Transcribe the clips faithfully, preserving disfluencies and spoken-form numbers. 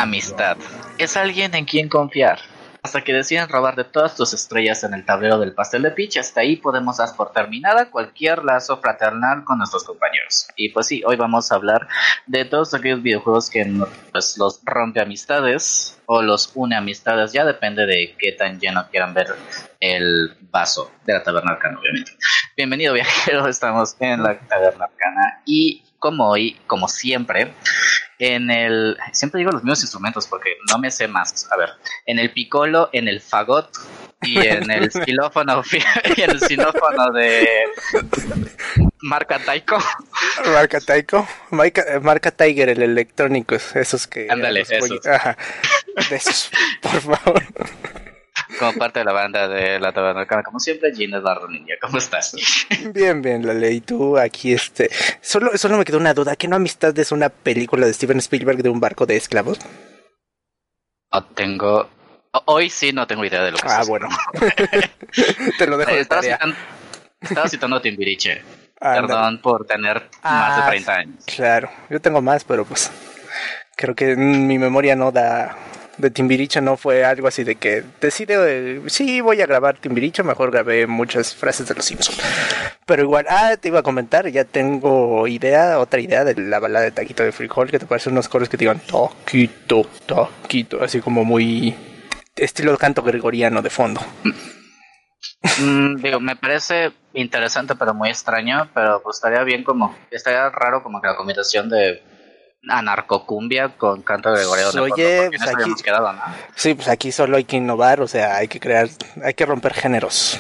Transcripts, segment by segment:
amistad. Es alguien en quien confiar. Hasta que deciden robar de todas tus estrellas en el tablero del pastel de Peach. Hasta ahí podemos dar por terminada cualquier lazo fraternal con nuestros compañeros. Y pues sí, hoy vamos a hablar de todos aquellos videojuegos que pues, los rompe amistades o los une amistades. Ya depende de qué tan lleno quieran ver el vaso de la Taberna Arcana, obviamente. Bienvenido, viajero, estamos en la Taberna Arcana. Y como hoy, como siempre, en el... Siempre digo los mismos instrumentos porque no me sé más. A ver, en el piccolo, en el fagot y en el xilófono y en el xilófono de marca Taiko. Marca Taiko, marca, marca Tiger, el electrónico, esos que... Ándale, esos. Ajá, de esos, por favor. Como parte de la banda de la Taberna Arcana, como siempre, Gina Eduardo Ninja, ¿cómo estás? Bien, bien, la ley, tú aquí, este... Solo, solo me quedó una duda, ¿qué no Amistad es una película de Steven Spielberg de un barco de esclavos? No tengo... Hoy sí no tengo idea de lo que es. Ah, bueno. Te lo dejo de estaba tarea. Citando, estaba citando a Timbiriche. Ah, Perdón no. por tener ah, más de treinta años. Claro, yo tengo más, pero pues... Creo que mi memoria no da... De Timbiriche no fue algo así de que decide, eh, sí, voy a grabar Timbiriche, mejor grabé muchas frases de los Simpsons. Pero igual, ah, te iba a comentar, ya tengo idea, otra idea de la balada de Taquito de Frijol, que te parecen unos coros que te digan Taquito, Taquito, así como muy estilo de canto gregoriano de fondo. Mm, digo, me parece interesante pero muy extraño, pero pues estaría bien como, estaría raro como que la combinación de anarcocumbia con canto gregoriano. Oye, pues aquí, quedado, ¿no? Sí, pues aquí solo hay que innovar, o sea, hay que crear, hay que romper géneros.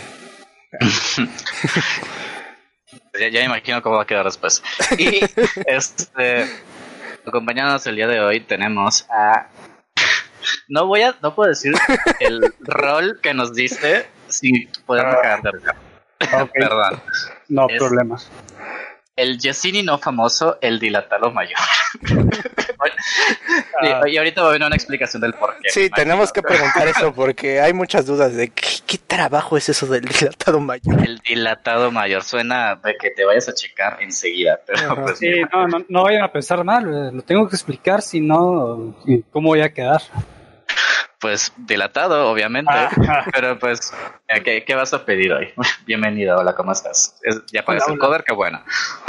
ya, ya me imagino cómo va a quedar después. Y este, acompañándonos el día de hoy tenemos a... No voy a, no puedo decir el rol que nos diste sin poderme cagar de risa. Okay. Perdón. No es problema. El Yesini no famoso, el dilatado mayor. ah. Y ahorita va a venir una explicación del por qué. Sí, tenemos que preguntar eso porque hay muchas dudas de qué, qué trabajo es eso del dilatado mayor. El dilatado mayor suena de que te vayas a checar enseguida. Pero pues, sí, no, no, no vayan a pensar mal, lo tengo que explicar, si no, ¿cómo voy a quedar? Pues dilatado, obviamente. Ah. Pero pues, ¿qué, ¿qué vas a pedir hoy? Bienvenido, hola, ¿cómo estás? Es, ya pagas el cover, qué bueno.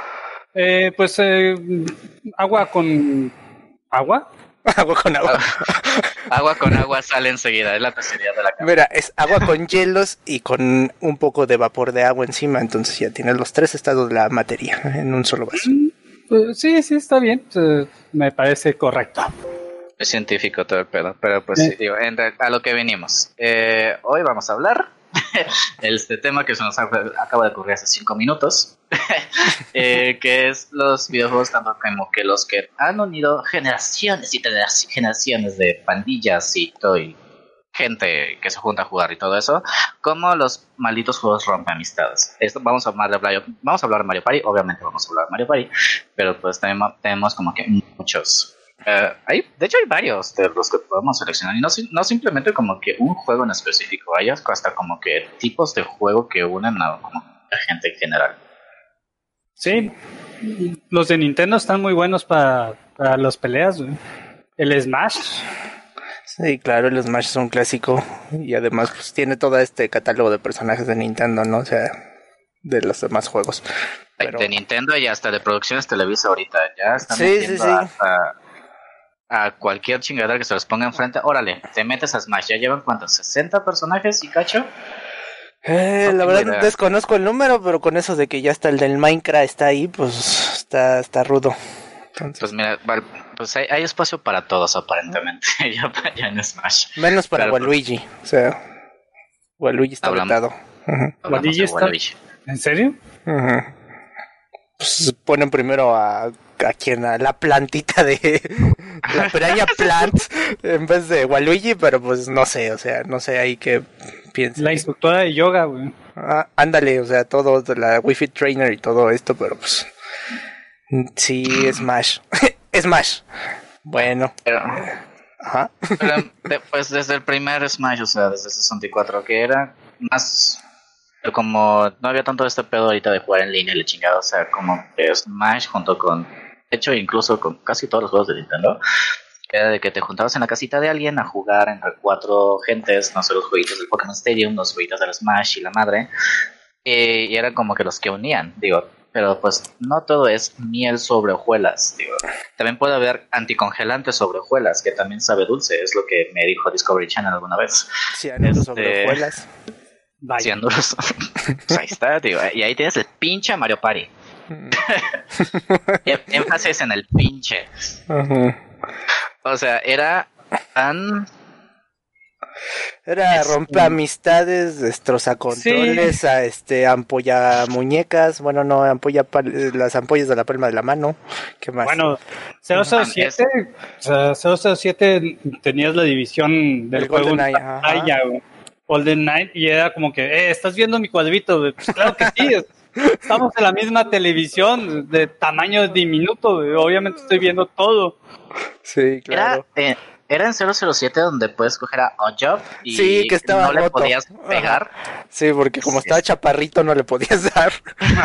Eh, pues eh, agua con agua. Agua con agua. Agua con agua sale enseguida, es la especialidad de la cama. Mira, es agua con hielos y con un poco de vapor de agua encima, entonces ya tienes los tres estados de la materia en un solo vaso. Pues, sí, sí, está bien, eh, me parece correcto. Es científico todo el pedo, pero pues sí, digo, en, a lo que venimos. Eh, hoy vamos a hablar este tema que se nos acaba de ocurrir hace cinco minutos, eh, que es los videojuegos tanto como que los que han unido generaciones y generaciones de pandillas y todo, y gente que se junta a jugar y todo eso, como los malditos juegos rompe amistades. Esto vamos a hablar de Mario, vamos a hablar de Mario Party, obviamente vamos a hablar de Mario Party, pero pues tenemos, tenemos como que muchos. Uh, hay, de hecho hay varios de los que podemos seleccionar y no, no simplemente como que un juego en específico, hay hasta como que tipos de juego que unen a, como, a gente en general. Sí, los de Nintendo están muy buenos para, para las peleas, güey. El Smash. Sí, claro, el Smash es un clásico y además pues tiene todo este catálogo de personajes de Nintendo, ¿no? O sea, de los demás juegos. Pero... De Nintendo y hasta de producciones Televisa ahorita, ya están sí, metiendo sí, sí. hasta a cualquier chingadera que se les ponga enfrente. Órale, te metes a Smash, ¿ya llevan cuántos? ¿sesenta personajes y cacho? Eh, no la verdad idea. Desconozco el número, pero con eso de que ya está el del Minecraft está ahí, pues está, está rudo. Entonces... Pues mira, pues hay, hay espacio para todos aparentemente, ya, ya en Smash. Menos para pero, Waluigi, o sea, Waluigi está vetado. Uh-huh. ¿Waluigi está? ¿En serio? Uh-huh. Pues ponen primero a, a quien, a la plantita de la Piranha Plant en vez de Waluigi, pero pues no sé, o sea, no sé ahí qué piensan. La instructora de yoga, güey. Ah, ándale, o sea, todo, la Wi-Fi Trainer y todo esto, pero pues sí, Smash. Smash. Bueno. Pero, ajá. Pero, de, pues desde el primer Smash, o sea, desde sesenta y cuatro, que era más... Como no había tanto este pedo ahorita de jugar en línea y le chingado, o sea, como que Smash junto con, de hecho incluso con casi todos los juegos de Nintendo, Era de que te juntabas en la casita de alguien a jugar entre cuatro gentes, no sé, los jueguitos del Pokémon Stadium, los jueguitos del Smash y la madre. Eh, y eran como que los que unían, digo. Pero pues no todo es miel sobre hojuelas, digo. También puede haber anticongelantes sobre hojuelas, que también sabe dulce, es lo que me dijo Discovery Channel alguna vez. Cianuro este... sobre hojuelas. Cianuros. Pues ahí está, digo. Y ahí tienes el pinche Mario Party. Mm. Énfasis en el pinche. Uh-huh. O sea, era tan... Era rompe amistades, destroza controles, sí. a este ampolla muñecas, bueno no, ampolla las ampollas de la palma de la mano. ¿Qué más? Bueno, cero cero siete, o sea, cero cero siete tenías la división del el juego Golden Knight, Aya, Golden Knight, y era como que, eh, ¿estás viendo mi cuadrito? Pues claro que sí, estamos en la misma televisión de tamaño diminuto, obviamente estoy viendo todo. Sí, claro. Era, eh, Era en cero cero siete donde puedes coger a Oddjob y sí, que estaba no le roto. podías pegar. Sí, porque como estaba chaparrito no le podías dar.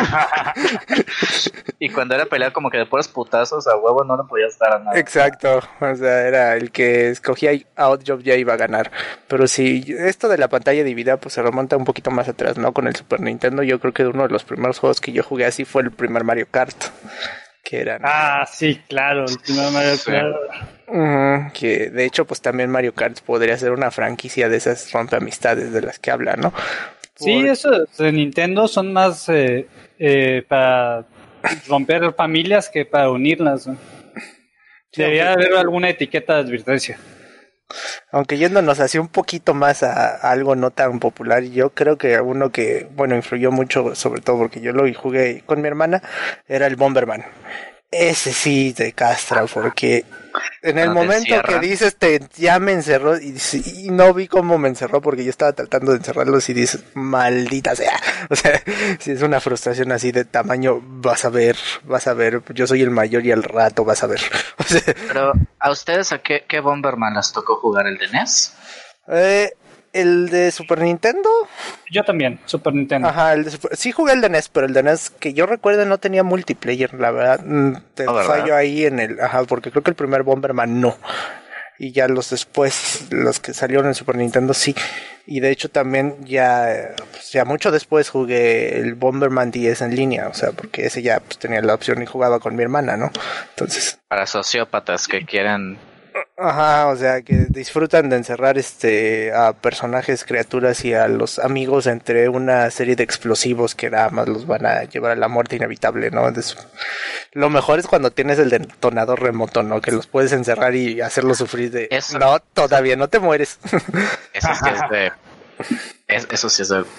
Y cuando era pelear como que de puros putazos a huevo no le podías dar a nada. Exacto, o sea, era el que escogía a Oddjob ya iba a ganar. Pero sí, esto de la pantalla dividida pues se remonta un poquito más atrás, ¿no? Con el Super Nintendo yo creo que uno de los primeros juegos que yo jugué así fue el primer Mario Kart. Que eran... Ah, sí, claro, el primer Mario Kart. Uh-huh, que de hecho pues también Mario Kart podría ser una franquicia de esas rompeamistades de las que habla, ¿no? Por... Sí, esos de Nintendo son más eh, eh, para romper familias que para unirlas, ¿no? Sí, debería haber alguna etiqueta de advertencia. Aunque yéndonos así un poquito más a, a algo no tan popular, yo creo que uno que, bueno, influyó mucho, sobre todo porque yo lo jugué con mi hermana, era el Bomberman. Ese sí te castra, porque en el momento que dices, te, ya me encerró, y, y no vi cómo me encerró, porque yo estaba tratando de encerrarlos y dices, maldita sea. O sea, si es una frustración así de tamaño, vas a ver, vas a ver, yo soy el mayor y al rato vas a ver. O sea, pero, ¿a ustedes a qué, qué Bomberman les tocó jugar? ¿El de N E S? Eh... ¿El de Super Nintendo? Yo también, Super Nintendo. Ajá, el de Super... sí jugué el de N E S, pero el de N E S que yo recuerdo no tenía multiplayer, la verdad. Te oh, fallo ¿verdad? Ahí en el... Ajá, porque creo que el primer Bomberman no. Y ya los después, los que salieron en Super Nintendo sí. Y de hecho también ya, pues ya mucho después jugué el Bomberman diez en línea, o sea, porque ese ya pues tenía la opción y jugaba con mi hermana, ¿no? Entonces... Para sociópatas que quieren... Ajá, o sea, que disfrutan de encerrar este a personajes, criaturas y a los amigos entre una serie de explosivos que nada más los van a llevar a la muerte inevitable, ¿no? Entonces, lo mejor es cuando tienes el detonador remoto, ¿no? Que los puedes encerrar y hacerlos sufrir de... Eso. No, todavía no te mueres. Eso sí es de... Es, eso sí es de...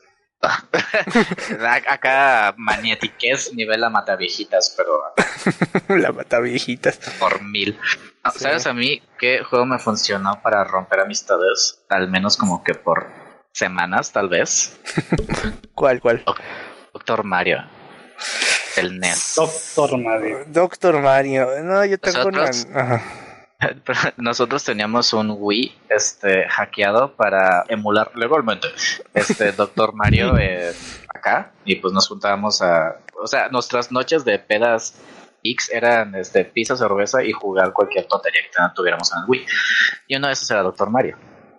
Acá manietiquez nivel la mataviejitas, pero la mataviejitas por mil. No, sí. ¿Sabes a mí qué juego me funcionó para romper amistades? Al menos como que por semanas, tal vez. ¿Cuál, cuál? Doctor Mario. El N E S. Doctor Mario. Doctor Mario. No, yo tengo Nosotros... una... Ajá. Nosotros teníamos un Wii este hackeado para emular legalmente este Doctor Mario eh, acá, y pues nos juntábamos a, o sea, nuestras noches de pedas X eran este pizza, cerveza y jugar cualquier tontería que tuviéramos en el Wii, y uno de esos era Doctor Mario.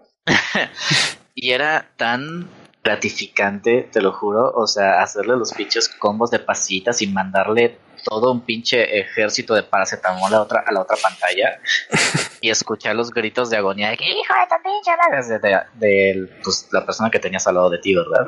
Y era tan gratificante, te lo juro, o sea, hacerle los pinches combos de pasitas y mandarle todo un pinche ejército de paracetamol a la otra, a la otra pantalla y escuchar los gritos de agonía de que hijo de tu pinche madre, de, de, de pues, la persona que tenías al lado de ti, ¿verdad?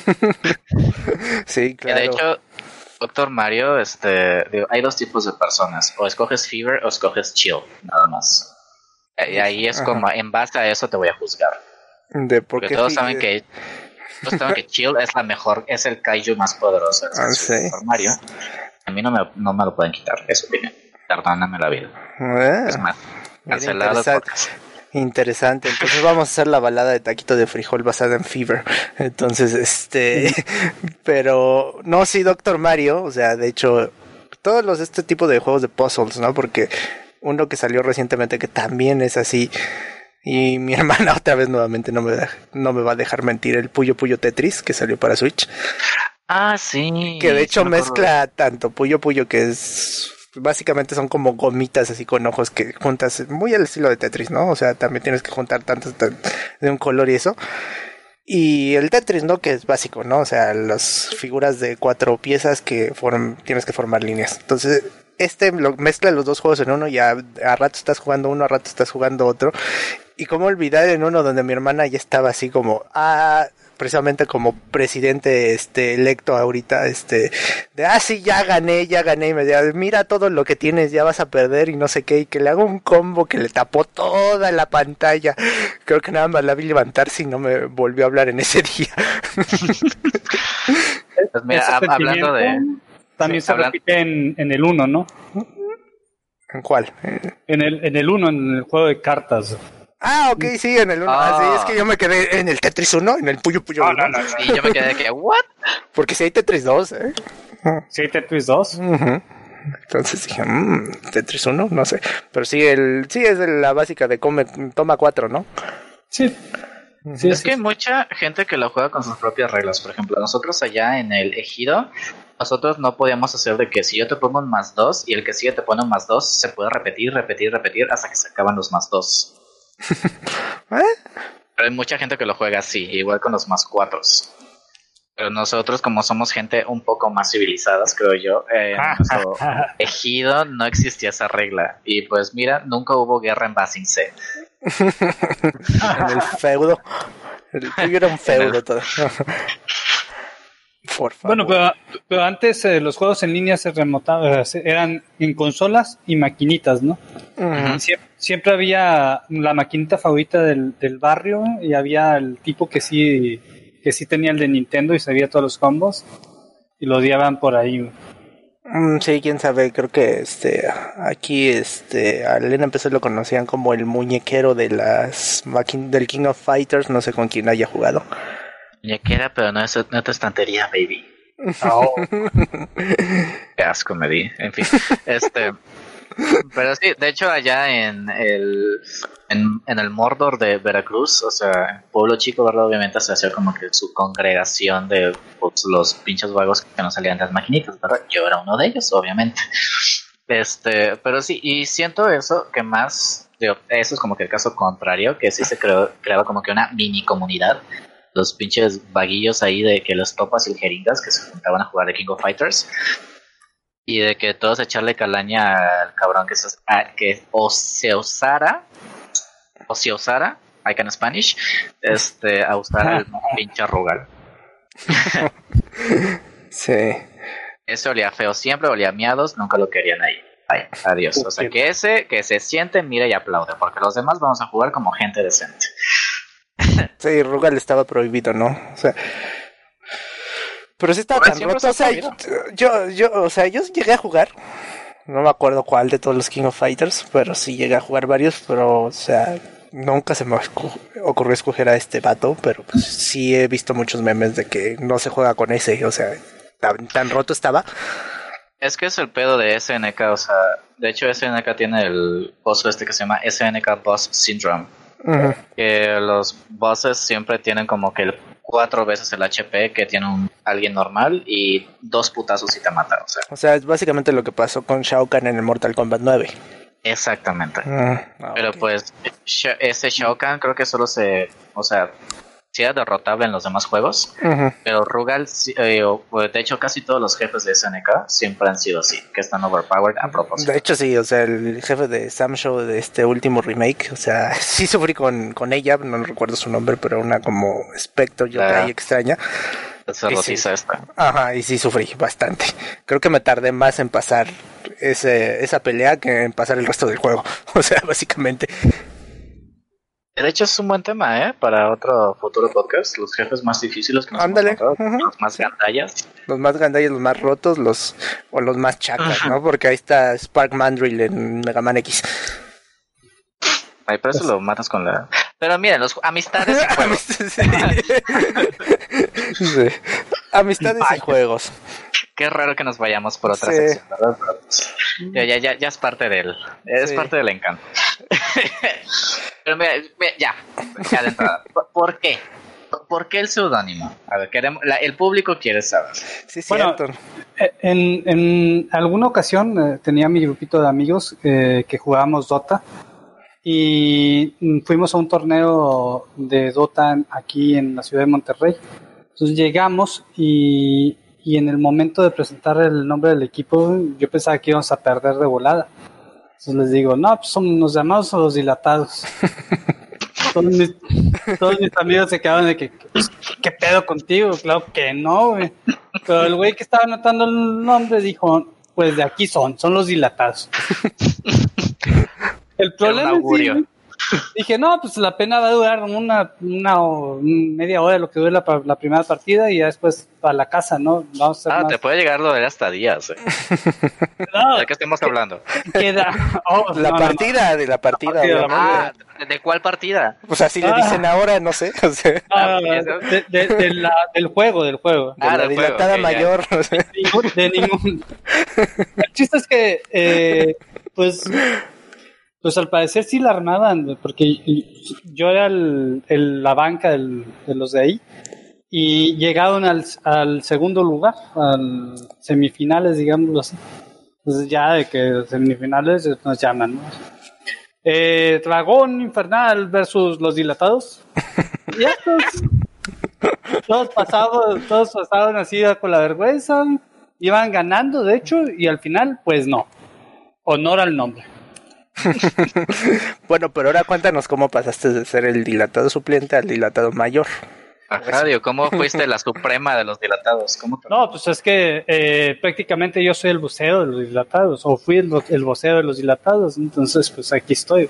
Sí, claro. Que de hecho, Doctor Mario, este, digo, hay dos tipos de personas, o escoges Fever o escoges Chill, nada más. Y ahí es como, ajá, en base a eso te voy a juzgar. De por Porque qué todos fi- saben que todos saben que Chill es la mejor, es el kaiju más poderoso de ah, ¿sí? Doctor Mario. A mí no me, no me lo pueden quitar, es opinión. Perdóname la vida. Ah, es más, cancelado interesante. Interesante. Entonces vamos a hacer la balada de taquito de frijol basada en Fever. Entonces, este... pero... No, sí, Doctor Mario. O sea, de hecho... Todos los este tipo de juegos de puzzles, ¿no? Porque uno que salió recientemente que también es así... Y mi hermana otra vez nuevamente no me, no me va a dejar mentir. El Puyo Puyo Tetris que salió para Switch. Ah, sí. Que de hecho sí mezcla tanto Puyo Puyo, que es básicamente son como gomitas así con ojos que juntas, muy al estilo de Tetris, ¿no? O sea, también tienes que juntar tantas de un color y eso. Y el Tetris, ¿no? Que es básico, ¿no? O sea, las figuras de cuatro piezas que form, tienes que formar líneas. Entonces, este lo, mezcla los dos juegos en uno y a, a rato estás jugando uno, a rato estás jugando otro. Y cómo olvidar en uno donde mi hermana ya estaba así como, ah, precisamente como presidente este electo ahorita, este, de, ah, sí, ya gané, ya gané, y me decía, mira todo lo que tienes, ya vas a perder y no sé qué, y que le hago un combo que le tapó toda la pantalla. Creo que nada más la vi levantarse y no me volvió a hablar en ese día. Pues mira, hab- hablando de... También sí, se hablan... repite en, en el uno, ¿no? ¿En cuál? En el en el uno, en el juego de cartas. Ah, ok, sí, en el uno. Ah, sí, es que yo me quedé en el Tetris uno, en el Puyo Puyo uno. No, no, no, sí, yo me quedé de que, ¿what? Porque si hay Tetris dos, ¿eh? Sí, Tetris dos. Uh-huh. Entonces dije, mmm, Tetris uno, no sé. Pero sí, el sí es la básica de come, toma cuatro, ¿no? Sí. Uh-huh. Sí, es que hay mucha gente que lo juega con sus propias reglas. Por ejemplo, nosotros allá en el Ejido, nosotros no podíamos hacer de que si yo te pongo un más dos y el que sigue te pone un más dos, se puede repetir, repetir, repetir hasta que se acaban los más dos. ¿Eh? Pero hay mucha gente que lo juega así, igual con los más cuatros. Pero nosotros, como somos gente un poco más civilizadas, creo yo, eh, en nuestro Ejido no existía esa regla. Y pues mira, nunca hubo guerra en Basing C. En el feudo. El tuyo era un feudo el... todo. Por favor. Bueno, pero, pero antes eh, los juegos en línea se remotaban, eran en consolas y maquinitas, ¿no? Uh-huh. Siempre, siempre había la maquinita favorita del, del barrio y había el tipo que sí que sí tenía el de Nintendo y sabía todos los combos y lo odiaban por ahí. Mm, sí, quién sabe, creo que este aquí este a Elena empezó lo conocían como el muñequero de las máquinas del King of Fighters, no sé con quién haya jugado. Muñequera, pero no es, no es tu estantería, baby. Oh. Qué asco me di. En fin, este... Pero sí, de hecho allá en el en, en el Mordor de Veracruz, o sea, pueblo chico, ¿verdad? Obviamente se hacía como que su congregación de pues, los pinches vagos que no salían de las maquinitas, ¿verdad? Yo era uno de ellos, obviamente. Este, pero sí, y siento eso, que más, de, eso es como que el caso contrario, que sí se creó, creaba como que una mini comunidad. Los pinches vaguillos ahí de que los topas y el jeringas que se juntaban a jugar de King of Fighters. Y de que todos echarle calaña al cabrón que, se, a, que o se osara, o se osara, I can Spanish, este, a usar el pinche Rugal. Sí. Ese olía feo siempre, olía a miados, nunca lo querían ahí. Ay, adiós. O sea, que ese, que se siente, mira y aplaude, porque los demás vamos a jugar como gente decente. Sí, Rugal estaba prohibido, ¿no? O sea, pero sí estaba tan roto, o sea, yo, yo, o sea, yo llegué a jugar, no me acuerdo cuál de todos los King of Fighters, pero sí llegué a jugar varios, pero, o sea, nunca se me ocurrió escoger a este vato, pero pues, sí he visto muchos memes de que no se juega con ese, o sea, tan, tan roto estaba. Es que es el pedo de S N K, o sea, de hecho S N K tiene el pozo este que se llama S N K Boss Syndrome. Uh-huh. Que los bosses siempre tienen como que el cuatro veces el H P que tiene un alguien normal y dos putazos y te mata, o sea. O sea, es básicamente lo que pasó con Shao Kahn en el Mortal Kombat nueve. Exactamente. Uh, ah, Pero okay. Pues ese Shao Kahn creo que solo se, o sea, sí era derrotable en los demás juegos, uh-huh. Pero Rugal, eh, de hecho casi todos los jefes de S N K siempre han sido así, que están overpowered a propósito. De hecho sí, o sea, el jefe de Sam Show de este último remake, o sea, sí sufrí con, con ella, no recuerdo su nombre, pero una como Spectre yo ah, extraña. Esa rosiza sí, esta. Ajá, y sí sufrí bastante. Creo que me tardé más en pasar ese, esa pelea que en pasar el resto del juego, o sea, básicamente... De hecho es un buen tema, ¿eh? Para otro futuro podcast. Los jefes más difíciles que nos Ándale. hemos encontrado, Uh-huh. los más gandallas. Los más gandallas, los más rotos, los o los más chacas, uh-huh. ¿no? Porque ahí está Spark Mandrill en Mega Man X. Ay, pero eso pues... lo matas con la... Pero miren, los amistades y juegos. Sí. Amistades Ay, y juegos. Qué raro que nos vayamos por otra sí. sección, ¿verdad? Ya, ya, ya, ya es parte del... Es sí. parte del encanto. Pero mira, mira, ya, ya de entrada. ¿Por qué? ¿por qué el seudónimo? A ver, queremos, la, el público quiere saber. Sí, Bueno, cierto. en, en alguna ocasión eh, tenía mi grupito de amigos eh, que jugábamos Dota y fuimos a un torneo de Dota aquí en la ciudad de Monterrey. Entonces llegamos y, y en el momento de presentar el nombre del equipo yo pensaba que íbamos a perder de volada. Entonces les digo, no, pues son, nos llamamos los dilatados. Todos mis, todos mis amigos se quedaban de que, ¿qué pedo contigo? Claro que no, güey. Pero el güey que estaba anotando el nombre dijo, pues de aquí son, son los dilatados. El problema es que dije, no, pues la pena va a durar una, una, una media hora, lo que dure la, la primera partida y ya después para la casa, ¿no? Vamos a ah, más. Te puede llegar lo de hasta días. Eh. No, ¿De qué estamos hablando? Queda, oh, la no, partida, no, no. de la partida. La partida ah, ¿de cuál partida? Pues así ah. le dicen ahora, no sé. O sea, ah, de, de, de la, del juego, del juego. De ah, la dilatada juego, mayor. Okay, no sé. De ningún, de ningún. El chiste es que, eh, pues... Pues al parecer sí la armaban, porque yo era el, el, la banca del, de los de ahí y llegaron al, al segundo lugar, al semifinales, digámoslo así. Entonces ya de que semifinales nos llaman, ¿no? Eh, Dragón Infernal versus los dilatados. Y estos, todos pasaban, todos pasaban así con la vergüenza, iban ganando de hecho y al final pues no, honor al nombre. Bueno, pero ahora cuéntanos cómo pasaste de ser el dilatado suplente al dilatado mayor. Ajá, Dio, ¿cómo fuiste la suprema de los dilatados? ¿Cómo te... No, pues es que eh, prácticamente yo soy el voceo de los dilatados, o fui el, el voceo de los dilatados, entonces pues aquí estoy.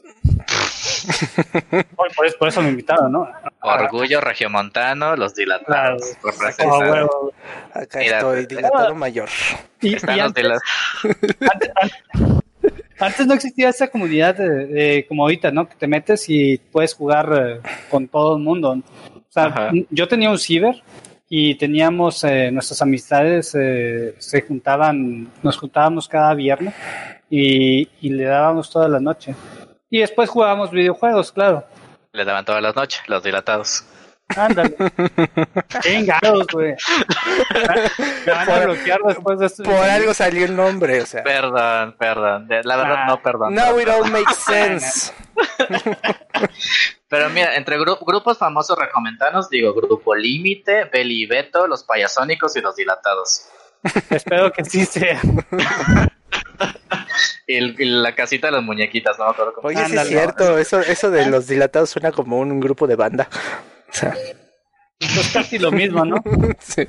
por, por, por eso me invitaron, ¿no? Orgullo regiomontano, los dilatados. Claro, por acá, bueno, acá Mira, estoy, dilatado mayor. Y, y antes, antes, antes, antes no existía esa comunidad de, de, como ahorita, ¿no? Que te metes y puedes jugar eh, con todo el mundo. O sea, Ajá. yo tenía un ciber y teníamos eh, nuestras amistades eh, se juntaban, nos juntábamos cada viernes y, y le dábamos toda la noche. Y después jugábamos videojuegos, claro. Le daban todas las noches, los dilatados. Ándale. Chingados, güey. Me van a bloquear después de esto. Por algo salió el nombre, o sea. Perdón, perdón. La verdad, ah, no, perdón. Now it all makes sense. Pero mira, entre gru- grupos famosos regiomontanos, digo, Grupo Límite, Beli y Beto, los Payasónicos y los Dilatados. Espero que sí sea. y, el, y la casita de las muñequitas, no me acuerdo cómo. Oye, sí es cierto, eso, eso de los dilatados suena como un, un grupo de banda. O sea, pues casi lo mismo, ¿no? Sí.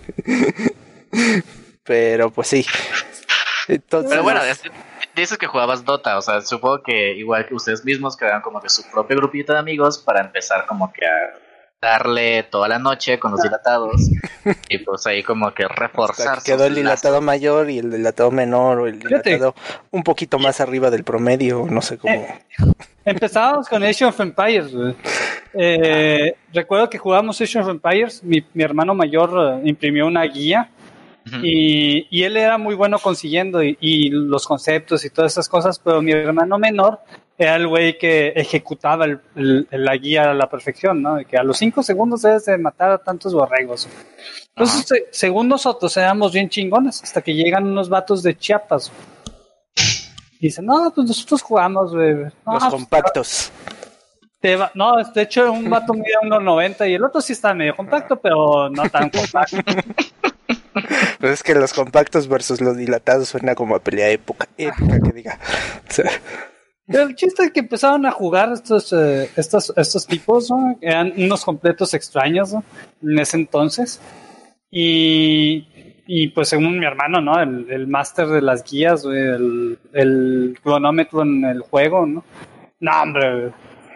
Pero pues sí. Entonces, Pero bueno, es, dices que jugabas Dota, o sea, supongo que igual que ustedes mismos crearon como que su propio grupito de amigos para empezar como que a darle toda la noche con los dilatados y pues ahí como que reforzar. Que quedó el dilatado lazos. mayor y el dilatado menor o el dilatado Fíjate. un poquito más arriba del promedio, no sé cómo. Eh, empezábamos con Age of Empires. Eh, recuerdo que jugábamos Age of Empires, mi, mi hermano mayor uh, imprimió una guía uh-huh. y, y él era muy bueno consiguiendo y, y los conceptos y todas esas cosas, pero mi hermano menor era el güey que ejecutaba el, el, la guía a la perfección, ¿no? De que a los cinco segundos debes de matar a tantos borregos. Entonces, uh-huh. se, según nosotros, éramos bien chingones, hasta que llegan unos vatos de Chiapas. Y dicen, no, pues nosotros jugamos, güey. No, los compactos. Te va, no, de hecho, un vato mide uno noventa y el otro sí está medio compacto, pero no tan compacto. Pues es que los compactos versus los dilatados suena como a pelea época, épica, que diga. O sea, el chiste es que empezaron a jugar estos, eh, estos, estos tipos, ¿no? Eran unos completos extraños, ¿no? En ese entonces. Y, y pues según mi hermano, ¿no? El, el máster de las guías, el, el cronómetro en el juego, ¿no? No, hombre,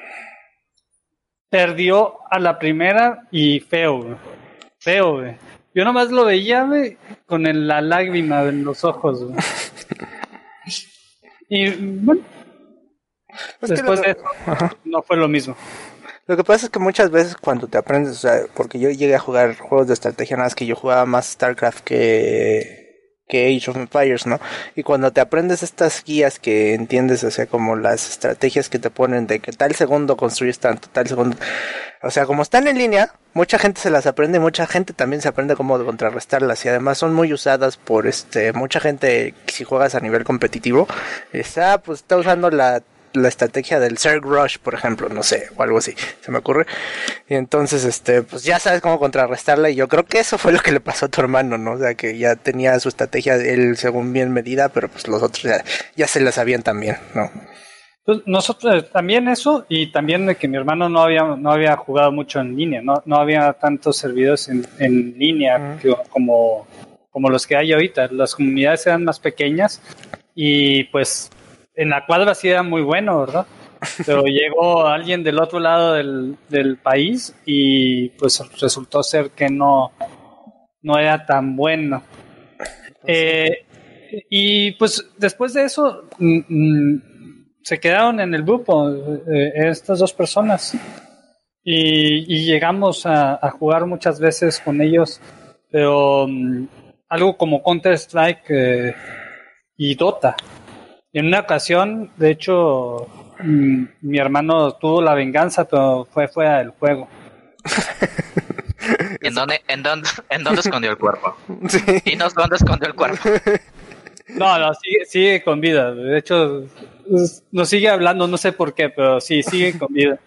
perdió a la primera y feo, güey. Feo, güey. Yo nomás lo veía, güey, con el, la lágrima en los ojos, güey. Y bueno, es después que lo, de eso, ajá. no fue lo mismo. Lo que pasa es que muchas veces cuando te aprendes, o sea, porque yo llegué a jugar juegos de estrategia, nada más que yo jugaba más StarCraft que que Age of Empires, ¿no? Y cuando te aprendes estas guías que entiendes, o sea, como las estrategias que te ponen de que tal segundo construyes tanto, tal segundo... O sea, como están en línea, mucha gente se las aprende y mucha gente también se aprende cómo contrarrestarlas. Y además son muy usadas por este mucha gente, si juegas a nivel competitivo, está, pues está usando la... la estrategia del Zerg Rush, por ejemplo, no sé, o algo así, se me ocurre. Y entonces, este, pues ya sabes cómo contrarrestarla, y yo creo que eso fue lo que le pasó a tu hermano, ¿no? O sea, que ya tenía su estrategia, él según bien medida, pero pues los otros ya, ya se la sabían también, ¿no? Pues nosotros también eso, y también de que mi hermano no había no había jugado mucho en línea, no no había tantos servidores en, en línea uh-huh. que, como, como los que hay ahorita. Las comunidades eran más pequeñas, y pues en la cuadra sí era muy bueno, ¿verdad? Pero llegó alguien del otro lado del, del país y pues resultó ser que no, no era tan bueno. Eh, y pues después de eso mm, se quedaron en el grupo eh, estas dos personas y, y llegamos a, a jugar muchas veces con ellos, pero mm, algo como Counter-Strike eh, y Dota. En una ocasión, de hecho, mmm, mi hermano tuvo la venganza, pero fue fuera del juego. ¿En dónde, en dónde, en dónde escondió el cuerpo? Sí. Dinos dónde escondió el cuerpo. No, no, sigue, sigue con vida. De hecho, nos sigue hablando, no sé por qué, pero sí, sigue con vida.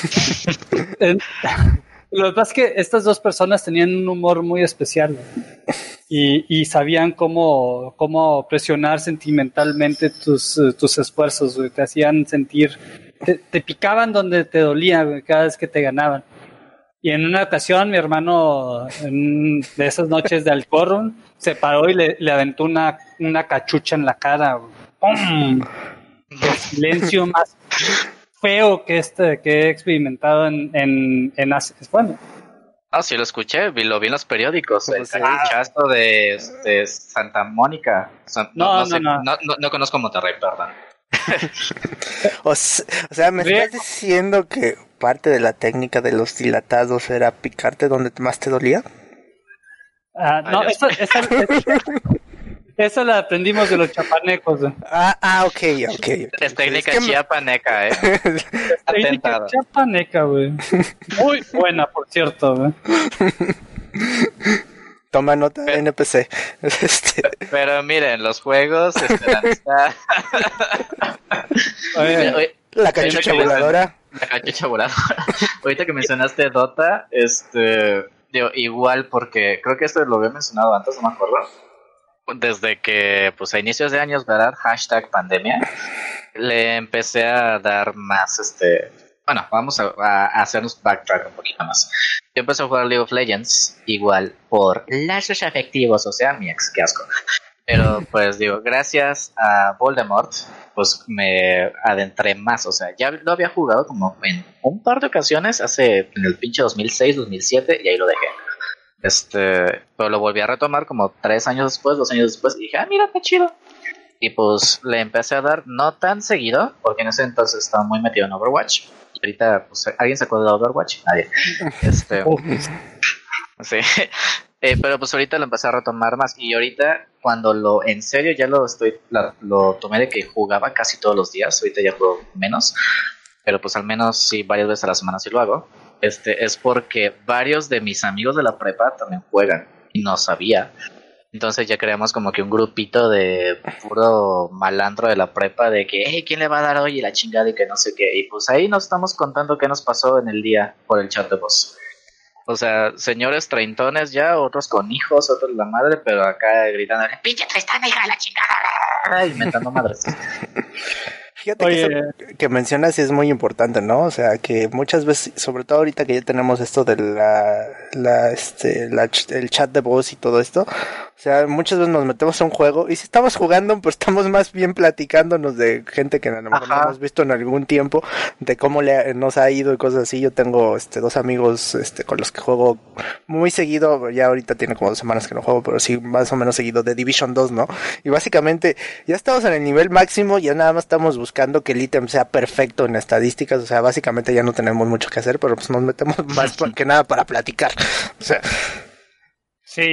Lo que pasa es que estas dos personas tenían un humor muy especial. Y, y sabían cómo, cómo presionar sentimentalmente tus, tus esfuerzos, güey. Te hacían sentir, te, te picaban donde te dolía, güey, cada vez que te ganaban. Y en una ocasión mi hermano, en de esas noches de alcohol, se paró y le, le aventó una, una cachucha en la cara, güey. ¡Pum! El silencio más feo que este que he experimentado en, en, en bueno. Ah, sí, lo escuché, lo vi en los periódicos, el cachazo de, de Santa Mónica. No, no, no, sé, no, no. no, no conozco Monterrey, perdón. o, sea, o sea, me estás diciendo que parte de la técnica de los dilatados era picarte donde más te dolía. Uh, no, eso, esa, esa, eso la aprendimos de los chapanecos. ¿Eh? Ah, ah, ok, ok. okay. Es técnica es chiapaneca, eh. Es técnica chiapaneca, güey. Muy buena, por cierto, güey. Toma nota, pero, N P C. Este. Pero miren, los juegos, este, la lista... oye, oye, la cachucha voladora. La cachucha voladora. Ahorita que mencionaste Dota, este, digo, igual porque creo que esto lo había mencionado antes, no me acuerdo. Desde que, pues a inicios de años, ¿verdad? Hashtag pandemia, le empecé a dar más, este... Bueno, vamos a, a hacernos backtrack un poquito más. Yo empecé a jugar League of Legends, igual, por lazos afectivos, o sea, mi ex, qué asco. Pero, pues, digo, gracias a Voldemort, pues, me adentré más, o sea, ya lo había jugado como en un par de ocasiones, hace, en el pinche dos mil seis, dos mil siete, y ahí lo dejé. Este, pero lo volví a retomar como tres años después, dos años después, y dije, ah, mira, qué chido. Y pues le empecé a dar no tan seguido, porque en ese entonces estaba muy metido en Overwatch. Y ahorita, pues, ¿alguien se acuerda de Overwatch? Nadie. Este, sí. Eh, pero pues ahorita lo empecé a retomar más. Y ahorita, cuando lo, en serio, ya lo estoy, lo, lo tomé de que jugaba casi todos los días. Ahorita ya juego menos. Pero pues al menos sí, varias veces a la semana sí lo hago. Este, es porque varios de mis amigos de la prepa también juegan. Y no sabía. Entonces ya creamos como que un grupito de puro malandro de la prepa de que, hey, ¿quién le va a dar hoy? Y la chingada y que no sé qué. Y pues ahí nos estamos contando qué nos pasó en el día por el chat de voz. O sea, señores treintones ya, otros con hijos, otros la madre, pero acá gritando, pinche Tristana, hija de la chingada, inventando madres. Fíjate que eso que mencionas es muy importante, ¿no? O sea, que muchas veces, sobre todo ahorita que ya tenemos esto de la, la este, la, el chat de voz y todo esto, o sea, muchas veces nos metemos a un juego y si estamos jugando, pues estamos más bien platicándonos de gente que a lo mejor no hemos visto en algún tiempo, de cómo le, nos ha ido y cosas así. Yo tengo, este, dos amigos, este, con los que juego muy seguido, ya ahorita tiene como dos semanas que no juego, pero sí, más o menos seguido, de Division dos, ¿no? Y básicamente, ya estamos en el nivel máximo, ya nada más estamos buscando que el ítem sea perfecto en estadísticas, o sea, básicamente ya no tenemos mucho que hacer, pero pues nos metemos más que nada para platicar, o sea. Sí,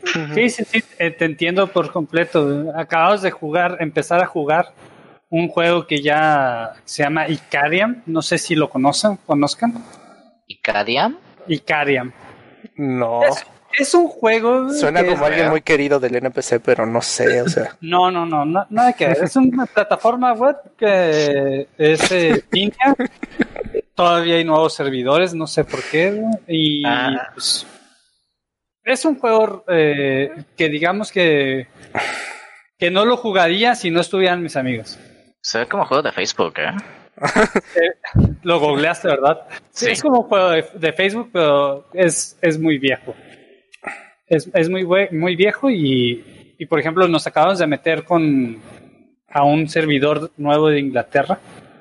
Sí, sí, sí, eh, te entiendo por completo. Acabamos de jugar, empezar a jugar un juego que ya se llama Icariam. No sé si lo conocen, conozcan. ¿Icariam? Icariam. No. Es, es un juego Suena que como es, alguien muy querido del N P C, pero no sé, o sea. No, no, no, no, nada que ver. Es una plataforma web que es eh, línea. Todavía hay nuevos servidores, no sé por qué. Y Ah. pues, es un juego eh, que digamos que, que no lo jugaría si no estuvieran mis amigos. Se ve como juego de Facebook, ¿eh? Eh, lo googleaste, ¿verdad? Sí. Sí. Es como un juego de, de Facebook, pero es, es muy viejo. Es, es muy, muy viejo y, y, por ejemplo, nos acabamos de meter con a un servidor nuevo de Inglaterra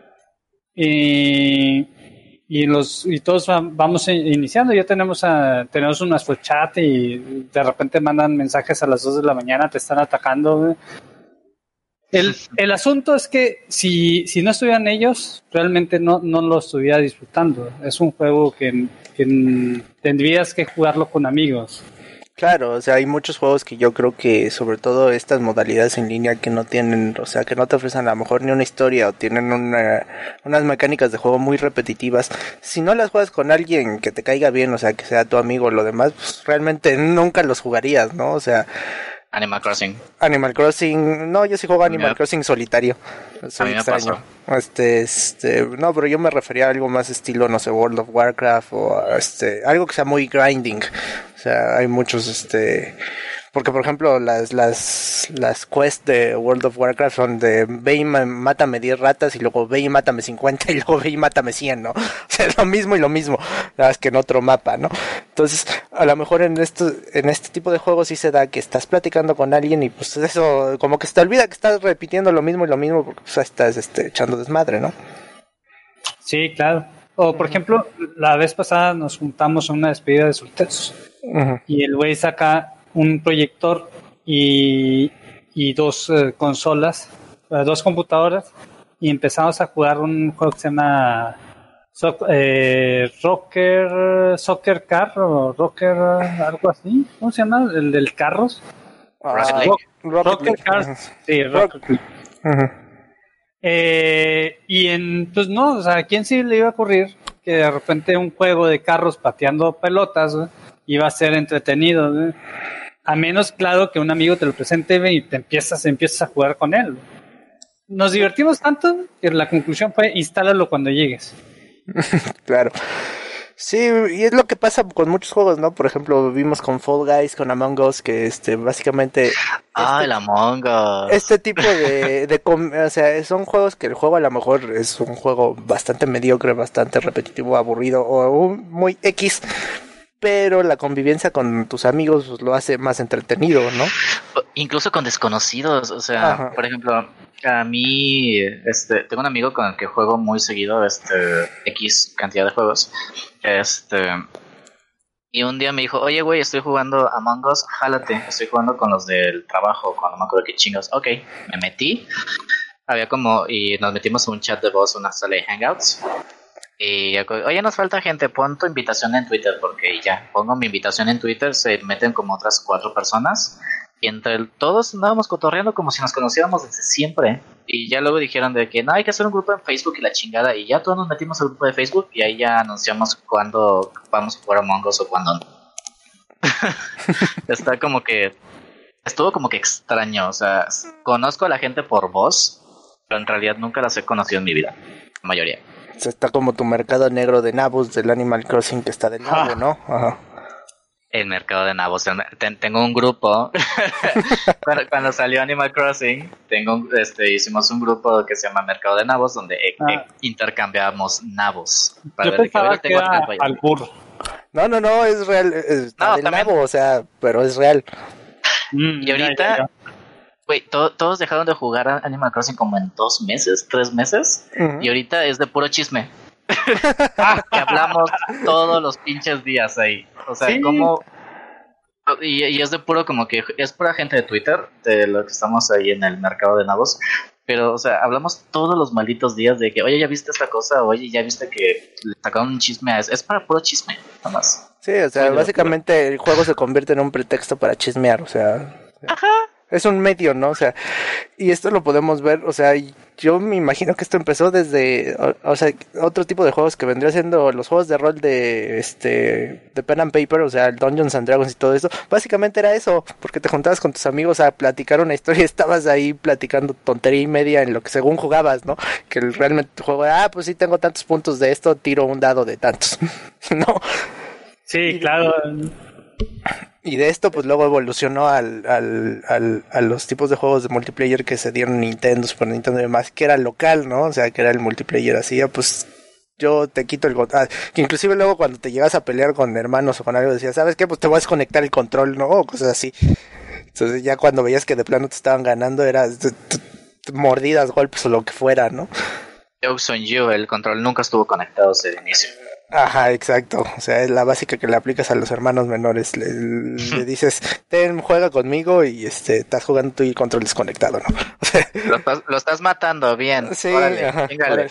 y, y, los, y todos vamos iniciando. Ya tenemos, a, tenemos un chat y de repente mandan mensajes a las dos de la mañana, te están atacando. El, el asunto es que si, si no estuvieran ellos, realmente no, no lo estuviera disfrutando. Es un juego que, que tendrías que jugarlo con amigos. Claro, o sea, hay muchos juegos que yo creo que, sobre todo estas modalidades en línea que no tienen, o sea, que no te ofrecen a lo mejor ni una historia o tienen una, unas mecánicas de juego muy repetitivas. Si no las juegas con alguien que te caiga bien, o sea, que sea tu amigo o lo demás, pues realmente nunca los jugarías, ¿no? O sea... Animal Crossing. Animal Crossing, no, yo sí juego Animal Me... Crossing solitario. Soy a mí me extraño. pasó. Este, este, no, pero yo me refería a algo más estilo, no sé, World of Warcraft o este, algo que sea muy grinding. O sea, hay muchos, este, porque por ejemplo las, las, las quests de World of Warcraft son de ve y mátame diez ratas y luego ve y mátame cincuenta y luego ve y mátame cien, ¿no? O sea, es lo mismo y lo mismo, nada más que en otro mapa, ¿no? Entonces, a lo mejor en esto, en este tipo de juegos sí se da que estás platicando con alguien y pues eso, como que se te olvida que estás repitiendo lo mismo y lo mismo porque pues estás este, echando desmadre, ¿no? Sí, claro. O por ejemplo, la vez pasada nos juntamos a una despedida de solteros. Uh-huh. Y el güey saca un proyector y, y dos eh, consolas, eh, dos computadoras, y empezamos a jugar un juego que se llama so, eh, Rocker Soccer Car o Rocker algo así. ¿Cómo se llama? El del carros. Uh, Rock, Rock, Rocker Cars. Uh-huh. Sí, Rocket League. Uh-huh. Eh, y en, pues no, o sea, ¿a quién sí le iba a ocurrir que de repente un juego de carros pateando pelotas, ¿eh? Iba a ser entretenido, ¿eh? A menos, claro, que un amigo te lo presente y te empiezas, empiezas a jugar con él. Nos divertimos tanto que la conclusión fue instálalo cuando llegues. Claro. Sí, y es lo que pasa con muchos juegos, ¿no? Por ejemplo, vimos con Fall Guys, con Among Us, que este, básicamente... Ah, este, el Among Us. Este tipo de, de... O sea, son juegos que el juego a lo mejor es un juego bastante mediocre, bastante repetitivo, aburrido o un, muy X... Pero la convivencia con tus amigos pues, lo hace más entretenido, ¿no? Incluso con desconocidos, o sea, ajá. Por ejemplo, a mí, este, tengo un amigo con el que juego muy seguido, este, X cantidad de juegos, este, y un día me dijo, oye, güey, estoy jugando Among Us, jálate, estoy jugando con los del trabajo, con no me acuerdo qué chingos, ok, me metí, había como, y nos metimos en un chat de voz, una sala de Hangouts. Y oye, nos falta gente, pon tu invitación en Twitter, porque ya, pongo mi invitación en Twitter, se meten como otras cuatro personas, y entre todos andábamos cotorreando como si nos conociéramos desde siempre, y ya luego dijeron de que no, hay que hacer un grupo en Facebook y la chingada, y ya todos nos metimos al grupo de Facebook, y ahí ya anunciamos cuándo vamos a jugar Among Us o cuándo no. Está como que, estuvo como que extraño, o sea, conozco a la gente por voz, pero en realidad nunca las he conocido en mi vida, la mayoría. Está como tu mercado negro de nabos del Animal Crossing que está del nabo, ¿no? Ajá. El mercado de nabos. Tengo un grupo. cuando, cuando salió Animal Crossing, tengo este, hicimos un grupo que se llama Mercado de Nabos, donde ah. e- intercambiamos nabos. Para Yo ver pensaba que, que era al burro. No, no, no, es real. Está no, del también. Nabo, o sea, pero es real. Mm, y ahorita... Ya, ya, ya. Güey, to- todos dejaron de jugar a Animal Crossing como en dos meses, tres meses, uh-huh. Y ahorita es de puro chisme. Que hablamos todos los pinches días ahí. O sea, sí. cómo, Y, y es de puro como que es pura gente de Twitter, de lo que estamos ahí en el mercado de nabos. Pero, o sea, hablamos todos los malditos días de que, oye, ¿ya viste esta cosa? Oye, ¿ya viste que le sacaron un chisme a eso? Es para puro chisme, nada más. Sí, o sea, básicamente el juego se convierte en un pretexto para chismear, o sea... Ajá. Es un medio, ¿no? O sea, y esto lo podemos ver, o sea, yo me imagino que esto empezó desde, o, o sea, otro tipo de juegos que vendría siendo los juegos de rol de, este, de pen and paper, o sea, el Dungeons and Dragons y todo eso. Básicamente era eso, porque te juntabas con tus amigos a platicar una historia y estabas ahí platicando tontería y media en lo que según jugabas, ¿no? Que el, realmente tu juego era, ah, pues sí tengo tantos puntos de esto, tiro un dado de tantos, ¿no? Sí, claro. Y de esto pues luego evolucionó al, al, al, a los tipos de juegos de multiplayer que se dieron Nintendo, Super Nintendo y demás, que era local, ¿no? O sea, que era el multiplayer así, ya pues yo te quito el control. Ah, que inclusive luego cuando te llegas a pelear con hermanos o con algo decías, ¿sabes qué? Pues te voy a desconectar el control, ¿no? O cosas así. Entonces ya cuando veías que de plano te estaban ganando era t- t- t- mordidas, golpes o lo que fuera, ¿no? Jokes on you, el control nunca estuvo conectado desde el inicio. Ajá, exacto. O sea, es la básica que le aplicas a los hermanos menores. Le, le dices, ten, juega conmigo y este, estás jugando tú y el control desconectado, ¿no? O sea, lo, estás, lo estás matando, bien. Sí, órale, ajá, órale.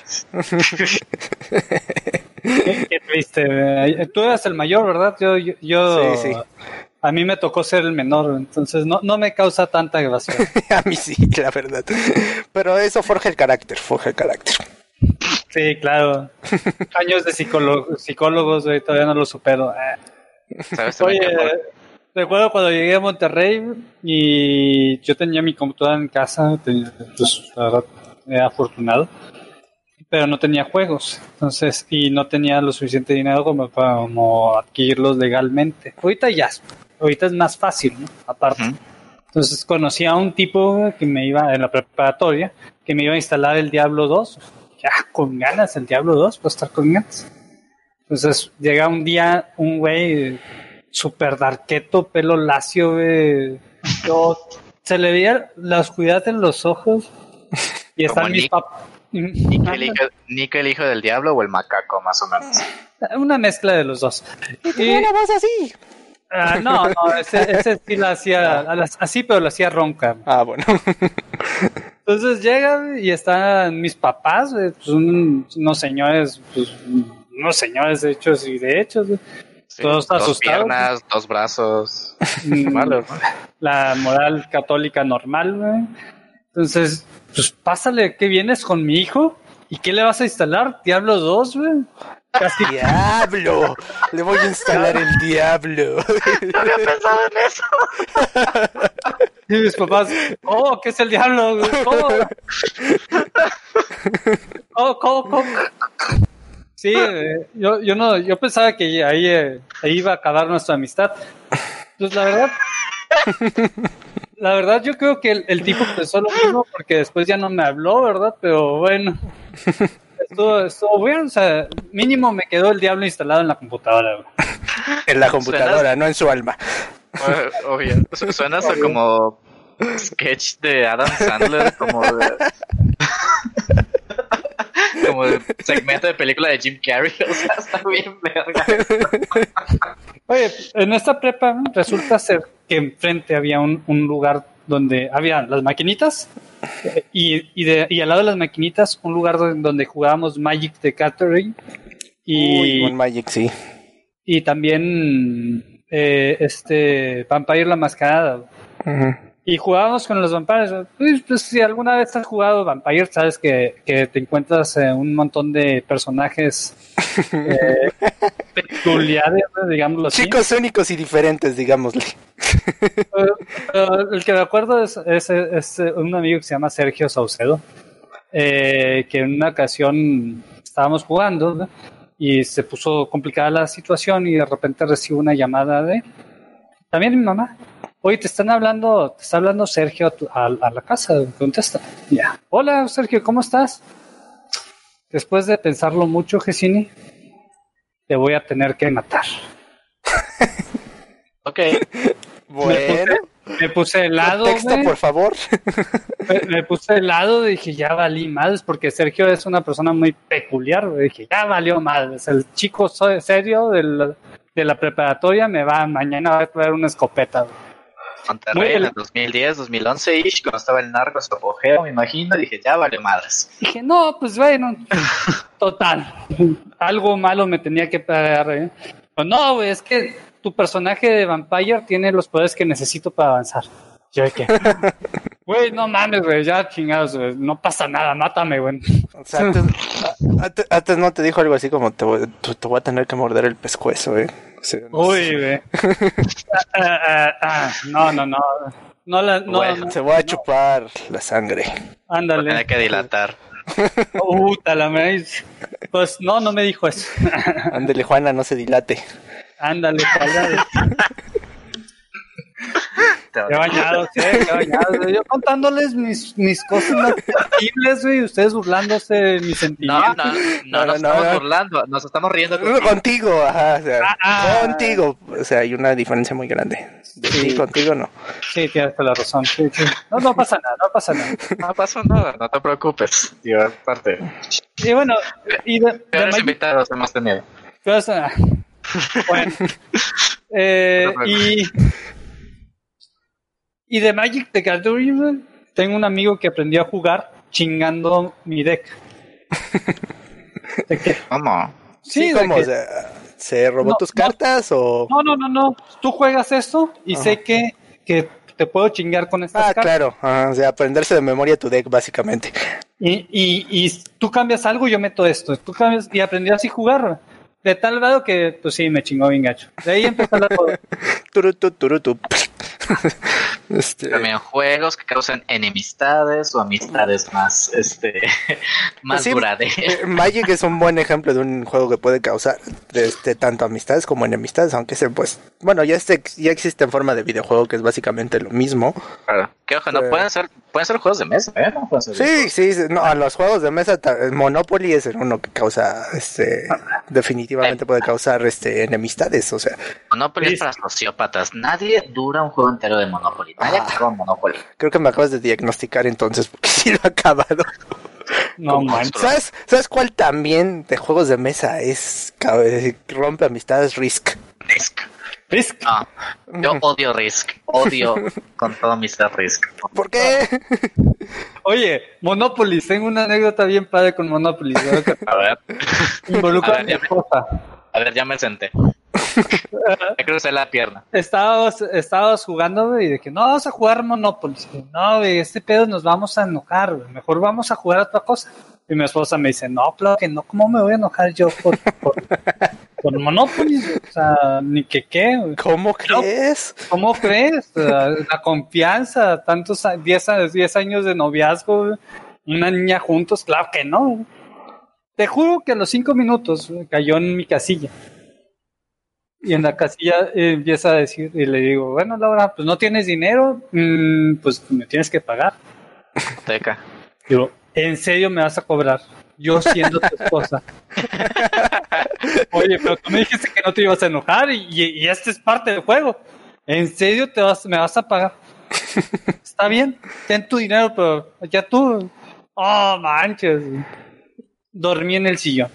Qué, qué triste. Tú eras el mayor, ¿verdad? Yo, yo, yo Sí, sí. A mí me tocó ser el menor, entonces no, no me causa tanta gracia. A mí sí, la verdad. Pero eso forja el carácter, forja el carácter. Sí, claro. Años de psicólogo, psicólogos, güey, todavía no lo supero. ¿Sabes? Oye, recuerdo cuando llegué a Monterrey y yo tenía mi computadora en casa, tenía, pues, la verdad, era afortunado, pero no tenía juegos, entonces, y no tenía lo suficiente dinero como para como adquirirlos legalmente. Ahorita ya, ahorita es más fácil, ¿no? Aparte. Uh-huh. Entonces conocí a un tipo que me iba, en la preparatoria, que me iba a instalar el Diablo dos. Ya, con ganas, el Diablo dos, pues estar con ganas. Entonces llega un día un güey super darketo, pelo lacio, güey. Yo, se le veía la oscuridad en los ojos y están mis papás. Nico el, hijo, Nico el hijo del diablo o el macaco, más o menos. Una mezcla de los dos. Y tenía una voz así. Uh, no, no, ese, ese sí la hacía así, pero la hacía ronca. Ah, bueno. Entonces llegan y están mis papás, pues un, unos señores, pues, unos señores hechos y de hechos, sí, todos dos asustados. Dos piernas, dos brazos. Malo, la moral católica normal, güey. Entonces, pues pásale, ¿qué vienes con mi hijo? ¿Y qué le vas a instalar? ¿Diablo dos, güey? Casi. ¡Diablo! Le voy a instalar el Diablo. No había pensado en eso. Y mis papás, oh, ¿qué es el Diablo? ¿Cómo? ¿Cómo, cómo, cómo? Sí, eh, yo, yo no, yo pensaba que ahí, eh, ahí iba a acabar nuestra amistad. Pues la verdad, la verdad yo creo que el, el tipo pensó lo mismo porque después ya no me habló, ¿verdad? Pero bueno. Estuvo, estuvo bien, o sea, mínimo me quedó el Diablo instalado en la computadora. Güey. En la computadora, ¿Suena? No en su alma. Obvio, suena hasta como sketch de Adam Sandler, como de... como de segmento de película de Jim Carrey, o sea, está bien verga. Oye, en esta prepa resulta ser que enfrente había un, un lugar donde había las maquinitas y, y, de, y al lado de las maquinitas un lugar donde, donde jugábamos Magic the Gathering y Uy, un Magic, sí. Y también eh, este Vampire la Mascarada. Uh-huh. Y jugábamos con los Vampires. Pues, pues, si alguna vez has jugado Vampire, sabes que, que te encuentras eh, un montón de personajes eh, peculiares, digámoslo así. Chicos únicos y diferentes, digámosle. Pero, pero el que me acuerdo es, es, es un amigo que se llama Sergio Saucedo, eh, que en una ocasión estábamos jugando, ¿no? Y se puso complicada la situación y de repente recibo una llamada de también mi mamá. Oye, te están hablando, te está hablando Sergio a, tu, a, a la casa, contesta. Ya. Hola, Sergio, ¿cómo estás? Después de pensarlo mucho, Gesini, te voy a tener que matar. Ok. Bueno. Me puse helado. Texto, güey. por favor. Me, me puse helado y dije, ya valí madres, porque Sergio es una persona muy peculiar. Güey. Dije, ya valió madres. El chico serio del, de la preparatoria me va, mañana va a traer una escopeta, güey. Monterrey en el dos mil diez, dos mil once ish, cuando estaba el narco su apogeo, me imagino, dije, ya vale madres. Dije, no, pues bueno, total, algo malo me tenía que pagar, ¿eh? Pero no, güey, es que tu personaje de Vampire tiene los poderes que necesito para avanzar. Yo de qué, güey, no mames, güey, ya chingados, güey, no pasa nada, mátame, güey. O sea, antes, antes, antes no te dijo algo así como te voy, te, te voy a tener que morder el pescuezo, ¿eh? O sea, no Uy, sé. güey. ah, ah, ah, no, no, no. No, la, no, Bueno, no, te voy a no. chupar la sangre. Ándale. Tiene que dilatar. Puta, la madre. Pues no, no me dijo eso. Ándale, Juana, no se dilate. Ándale, ándale. Qué bañados, eh, qué bañados. Yo contándoles mis, mis cosas más sensibles, güey, y ustedes burlándose de mis No, sentimientos. no, no, No, nos no, estamos no. burlando, nos estamos riendo contigo. Contigo, ajá, o sea, Ah, ah. contigo. O sea, hay una diferencia muy grande. De Sí. ti, contigo, no. Sí, tienes toda la razón. Sí, sí. No, no pasa nada, no pasa nada. No pasa nada, no te preocupes. Digo, aparte, Y bueno, y de, de peores Magic- invitados hemos tenido. Pues, ah, bueno, eh, y, y de Magic the Gathering tengo un amigo que aprendió a jugar chingando mi deck. ¿De qué? ¿Cómo? Sí, de ¿cómo? que- O sea, ¿se robó No, tus no. cartas o...? no, no, no, no. Tú juegas esto y Ajá. sé que, que te puedo chingar con estas Ah, cartas. claro. Ajá, o sea, aprenderse de memoria tu deck, básicamente. Y, y, y tú cambias algo, yo meto esto. Tú cambias y aprendí así a jugar. De tal grado que, pues sí, me chingó bien gacho. De ahí empezó la todo. Turutu, turutu. Este, También juegos que causan enemistades o amistades más, este, más sí, duraderas. eh, Magic es un buen ejemplo de un juego que puede causar este, tanto amistades como enemistades, aunque se pues, bueno, ya este, ya existe en forma de videojuego que es básicamente lo mismo. Claro. Que ojo, no Eh. pueden ser, pueden ser juegos de mesa, ¿eh? No pueden ser Sí, sí, sí, no, a los juegos de mesa, ta- Monopoly es el uno que causa, este, definitivamente puede causar, este, enemistades, o sea, Monopoly Sí. es para sociópatas. Nadie dura un juego entero de Monopoly. Nadie Ah. acaba un Monopoly. creo que me acabas de diagnosticar entonces, porque sí lo he acabado. No Como manches. monstruo. ¿Sabes, ¿Sabes cuál también de juegos de mesa es, ca- rompe amistades? Risk. Risk. Risk. No, yo odio Risk. Odio con todo mi ser Risk. ¿Por qué? Oye, Monopoly, tengo una anécdota bien padre con Monopoly. ¿Verdad? Que A ver, involucra A a ver, mi ya me- esposa. a ver, ya me senté. Me crucé la pierna. Estábamos, estábamos jugando, güey, y de que no, vamos a jugar Monopoly. No, güey, este pedo nos vamos a enojar, güey. Mejor vamos a jugar a otra cosa. Y mi esposa me dice, no, claro que no, ¿cómo me voy a enojar yo por, por, por Monopoly? O sea, ni que qué, güey. ¿Cómo crees? ¿Cómo crees? O sea, la confianza, tantos diez años de noviazgo, güey, una niña juntos, claro que no. Te juro que a los cinco minutos güey, cayó en mi casilla. Y en la casilla eh, empieza a decir, y le digo, bueno, Laura, pues no tienes dinero, mm, pues me tienes que pagar. Teca. Digo, ¿en serio me vas a cobrar? Yo siendo tu esposa. Oye, pero tú me dijiste que no te ibas a enojar y, y, y este es parte del juego. ¿En serio te vas, me vas a pagar? Está bien, ten tu dinero, pero ya tú. Oh, manches. Dormí en el sillón.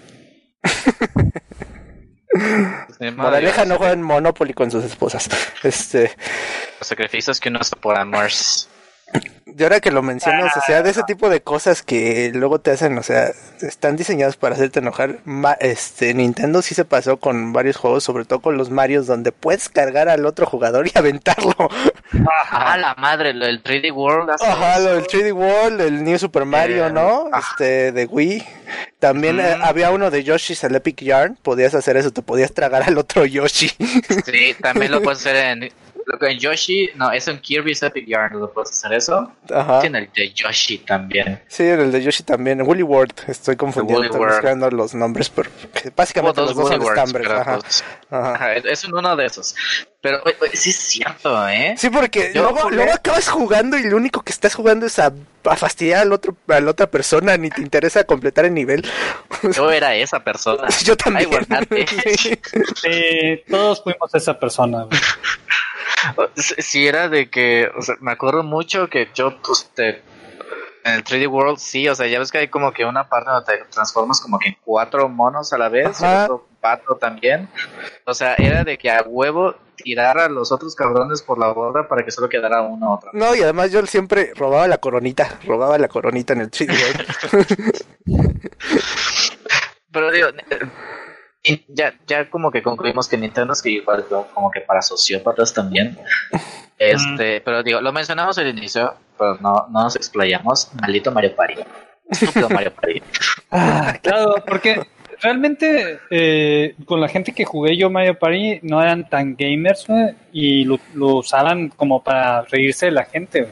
Moraleja, no jueguen Monopoly con sus esposas. Este, Los sacrificios que uno hace por amores. y ahora que lo mencionas, o sea, de ese tipo de cosas que luego te hacen, o sea, están diseñados para hacerte enojar. Ma- Este, Nintendo sí se pasó con varios juegos, sobre todo con los Marios, donde puedes cargar al otro jugador y aventarlo. Ah, la madre, lo del tres D World. hace Ajá, eso. lo del tres D World, el New Super Mario, Eh, ¿no? ajá. Este, de Wii. También eh, Mm. había uno de Yoshi's el Epic Yarn, podías hacer eso, te podías tragar al otro Yoshi. Sí, también lo puedes hacer en, lo que en Yoshi, no, es en Kirby's Epic Yarn, lo puedes hacer eso. Ajá. Sí, en el de Yoshi también. Sí, el de Yoshi también, Woolly World, estoy confundiendo, Woolly estoy World. mezclando los nombres, pero Hubo básicamente dos los dos son Woolly Worlds, estambres, pero ajá. pues, Ajá. ajá, es es uno de esos. Pero oye, oye, sí es cierto, ¿eh? Sí, porque Yo luego, jugué- luego acabas jugando y lo único que estás jugando es a, a fastidiar al otro, a la otra persona, ni te interesa completar el nivel. Yo era esa persona. Yo también. Ay, guardate. Sí. Eh, todos fuimos esa persona. Güey. Sí, era de que, o sea, me acuerdo mucho que yo, pues, te, en el tres D World, sí, o sea, ya ves que hay como que una parte donde te transformas como que en cuatro monos a la vez, y el Ajá. otro pato también. O sea, era de que a huevo tirar a los otros cabrones por la borda para que solo quedara uno u otro. No, y además yo siempre robaba la coronita, robaba la coronita en el tres D. Pero digo, ya, ya como que concluimos que Nintendo es que igual como que para sociópatas también. Este, mm. Pero digo, lo mencionamos al inicio, pero no, no nos explayamos. Maldito Mario Party. Estúpido Mario Party. Ah, claro, porque realmente eh, con la gente que jugué yo Mario Party no eran tan gamers, ¿no? Y lo, lo usaban como para reírse de la gente.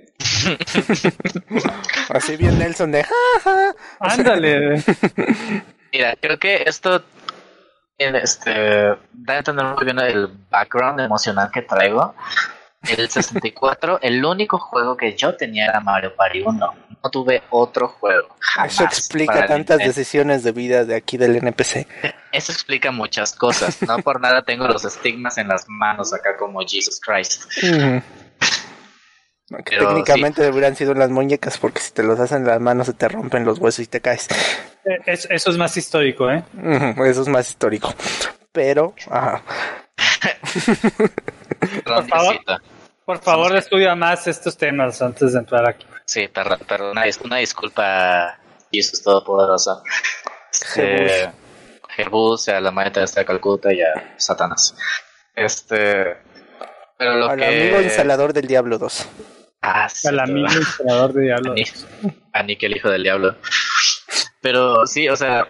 Así bien Nelson de jaja. Ándale. Mira, creo que esto este, da a entender muy bien el background emocional que traigo. El sesenta y cuatro, el único juego que yo tenía era Mario Party uno. No tuve otro juego. Jamás. Eso explica tantas Nintendo. Decisiones de vida de aquí del N P C. Eso explica muchas cosas. No por nada tengo los estigmas en las manos acá como Jesus Christ. Uh-huh. Que Pero, técnicamente sí. Deberían sido las muñecas, porque si te los hacen en las manos se te rompen los huesos y te caes. Es, eso es más histórico, ¿eh? Uh-huh, eso es más histórico. Pero, ajá. Por favor, por favor estudia más estos temas antes de entrar aquí. Sí, perdón, perdón una, una disculpa, Jesús Todopoderoso. Este, Jebus, a la maestra de Calcuta y a Satanás. Este, pero lo Al que... amigo instalador del Diablo dos. Ah, sí. Al amigo instalador del Diablo dos. A Nick, el hijo del diablo. Pero sí, o sea...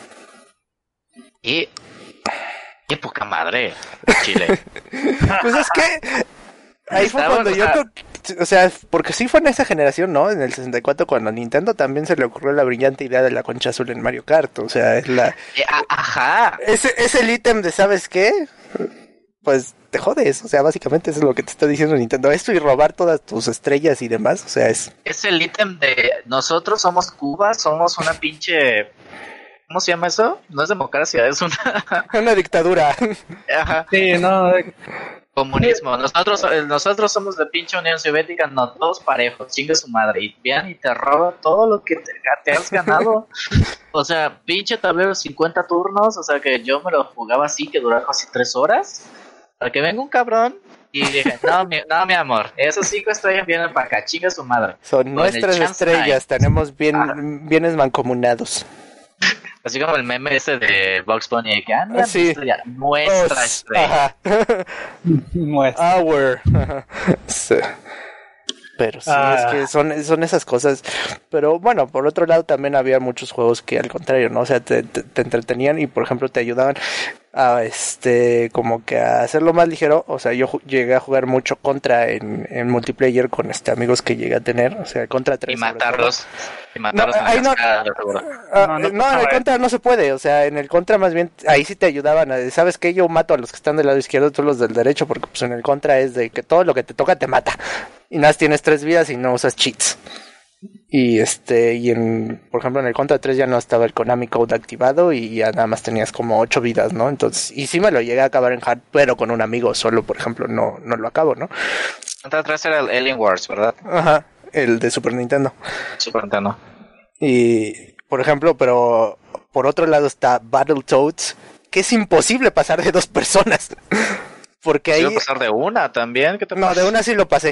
Y... ¡Qué poca madre! Chile. Pues es que ahí fue Estaba, cuando o sea, yo to- o sea, porque sí fue en esa generación, ¿no? En el sesenta y cuatro cuando a Nintendo también se le ocurrió la brillante idea de la concha azul en Mario Kart, o sea, es la eh, ajá. Ese es el ítem de ¿sabes qué? Pues te jodes, o sea, básicamente eso es lo que te está diciendo Nintendo, esto y robar todas tus estrellas y demás, o sea, es es el ítem de nosotros somos Cuba, somos una pinche ¿cómo se llama eso? No es democracia, es una... una dictadura. Ajá. Sí, no... Comunismo. Nosotros nosotros somos de pinche Unión Soviética, no, todos parejos, chingue su madre. Y vean y te roba todo lo que te, te has ganado. O sea, pinche tablero cincuenta turnos, o sea que yo me lo jugaba así, que duraba casi tres horas. Para que venga un cabrón y dije, no, mi, no, mi amor, esas cinco estrellas vienen para acá, chingue su madre. Son Con nuestras estrellas, time. Tenemos bien, ah. bienes mancomunados. Así como el meme ese de Bugs Bunny de que anda sí. Estrella, nuestra Os, estrella. Nuestra. Our. Sí. Pero sí, ah. es que son, son esas cosas. Pero bueno, por otro lado también había muchos juegos que al contrario, ¿no? O sea, te, te, te entretenían y por ejemplo te ayudaban a este como que a hacerlo más ligero. O sea, yo ju- llegué a jugar mucho Contra en, en multiplayer con este amigos que llegué a tener, o sea, Contra tres. Y matarlos. Y matarlos no, en no, cascada, uh, no, no, no, en el Contra no se puede, o sea, en el Contra más bien ahí sí te ayudaban, a, ¿sabes qué? Yo mato a los que están del lado izquierdo, tú los del derecho, porque pues en el Contra es de que todo lo que te toca te mata. Y nada, tienes tres vidas y no usas cheats. Y este, y en, por ejemplo, en el Contra tres ya no estaba el Konami Code activado y ya nada más tenías como ocho vidas, ¿no? Entonces, y sí me lo llegué a acabar en hard, pero con un amigo solo, por ejemplo, no, no lo acabo, ¿no? Contra tres era el Alien Wars, ¿verdad? Ajá, el de Super Nintendo. Super Nintendo. Y, por ejemplo, pero por otro lado está Battletoads, que es imposible pasar de dos personas. Porque ahí... ¿Quiero pasar de una también? ¿Qué te no, pasa? de una sí lo pasé.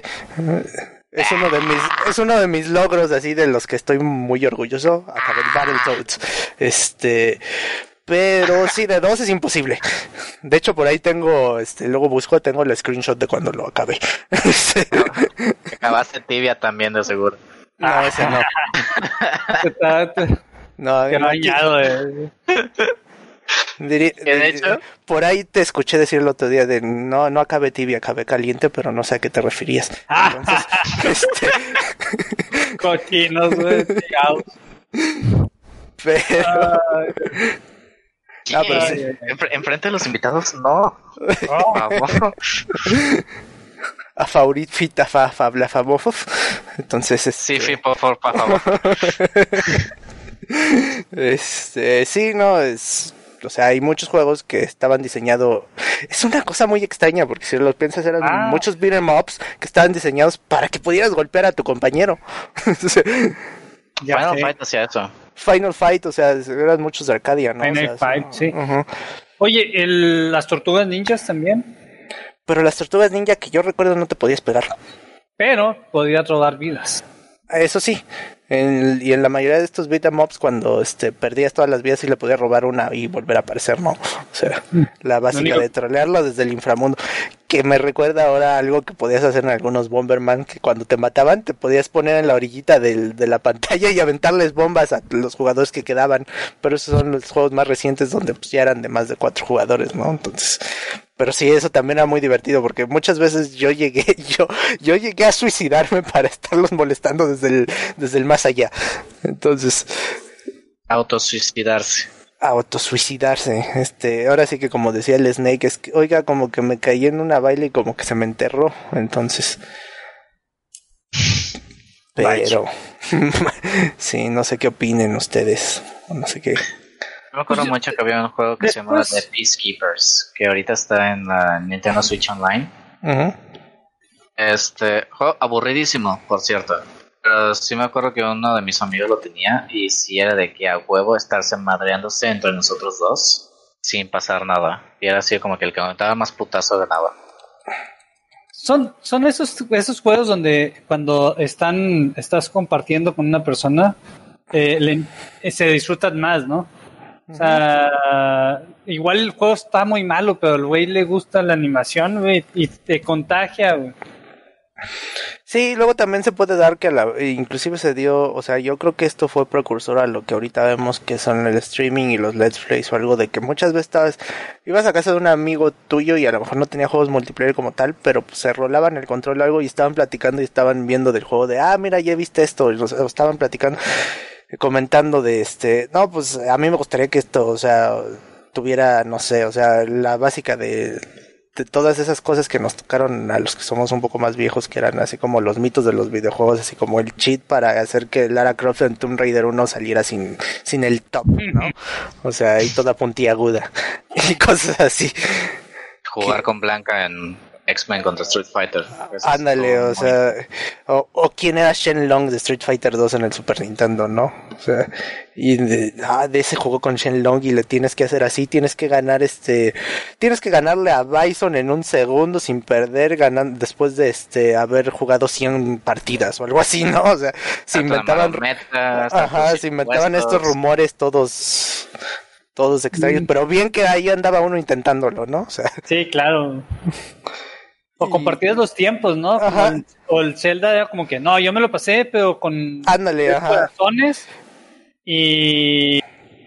Es uno de mis es uno de mis logros así de los que estoy muy orgulloso. Acabé el Battletoads. Este... Pero sí, de dos es imposible. De hecho, por ahí tengo, este, luego busco, tengo el screenshot de cuando lo acabé. Acabaste Tibia también, de seguro. No, ese no. No, qué bañado, eh. Diría, de hecho, por ahí te escuché decir el otro día de no, no acabé tibia, acabé caliente, pero no sé a qué te referías. Entonces, este... cochinos, güey, pero... Sí, ah, pero sí. en, enfrente de los invitados, no. Oh. Por favor. A favorit fita fa fabla famofof. Entonces, este... sí, fi, por favor, por favor. Este, sí, no, es... O sea, hay muchos juegos que estaban diseñados... Es una cosa muy extraña, porque si lo piensas, eran ah. muchos beat 'em ups que estaban diseñados para que pudieras golpear a tu compañero. Final Fight hacía eso. Final Fight, o sea, eran muchos de Arcadia, ¿no? Final o sea, Fight, sí. Uh-huh. Oye, el, las tortugas ninjas también. Pero las tortugas ninja que yo recuerdo no te podías pegar. Pero podía robar vidas. Eso sí, en, y en la mayoría de estos beat 'em ups cuando este, perdías todas las vidas y le podías robar una y volver a aparecer, ¿no? O sea, la básica único... de trolearlo desde el inframundo. Que me recuerda ahora algo que podías hacer en algunos Bomberman, que cuando te mataban te podías poner en la orillita del, de la pantalla y aventarles bombas a los jugadores que quedaban. Pero esos son los juegos más recientes donde pues ya eran de más de cuatro jugadores, ¿no? Entonces... Pero sí, eso también era muy divertido porque muchas veces yo llegué, yo, yo llegué a suicidarme para estarlos molestando desde el, desde el más allá. Entonces, autosuicidarse. Autosuicidarse. Este, ahora sí que como decía el Snake, es que, oiga, como que me caí en una baile y como que se me enterró. Entonces, pero sí, no sé qué opinen ustedes. No sé qué. Me acuerdo pues, mucho que había un juego que después... se llamaba The Peacekeepers, que ahorita está en la Nintendo Switch Online. Uh-huh. Este juego aburridísimo, por cierto. Pero sí me acuerdo que uno de mis amigos lo tenía y sí era de que a huevo estarse madreándose entre nosotros dos sin pasar nada. Y era así como que el que aumentaba más putazo ganaba. Son, son esos, esos juegos donde cuando están estás compartiendo con una persona eh, le, se disfrutan más, ¿no? O sea, igual el juego está muy malo, pero al güey le gusta la animación, güey, y te contagia, güey. Sí, luego también se puede dar que a la, inclusive se dio, o sea, yo creo que esto fue precursor a lo que ahorita vemos que son el streaming y los let's plays o algo de que muchas veces estabas, ibas a casa de un amigo tuyo y a lo mejor no tenía juegos multiplayer como tal, pero pues, se rolaban el control o algo y estaban platicando y estaban viendo del juego de, ah, mira, ya viste esto, y los, o estaban platicando, comentando de este, no, pues a mí me gustaría que esto, o sea, tuviera, no sé, o sea, la básica de, de todas esas cosas que nos tocaron a los que somos un poco más viejos, que eran así como los mitos de los videojuegos, así como el cheat para hacer que Lara Croft en Tomb Raider uno saliera sin, sin el top, ¿no? O sea, ahí toda puntiaguda y cosas así. Jugar que... con Blanca en X-Men contra Street Fighter. Ándale, o sea, o, o quién era Shenlong de Street Fighter dos en el Super Nintendo, ¿no? O sea, y de, ah, de ese juego con Shenlong y le tienes que hacer así, tienes que ganar este, tienes que ganarle a Bison en un segundo sin perder, ganando después de este haber jugado cien partidas o algo así, ¿no? O sea, se inventaban, metas, ajá, se inventaban estos rumores todos todos extraños, mm. pero bien que ahí andaba uno intentándolo, ¿no? O sea, sí, claro. O compartías los tiempos, ¿no? El, o el Zelda era como que, no, yo me lo pasé, pero con ándale, ajá. corazones y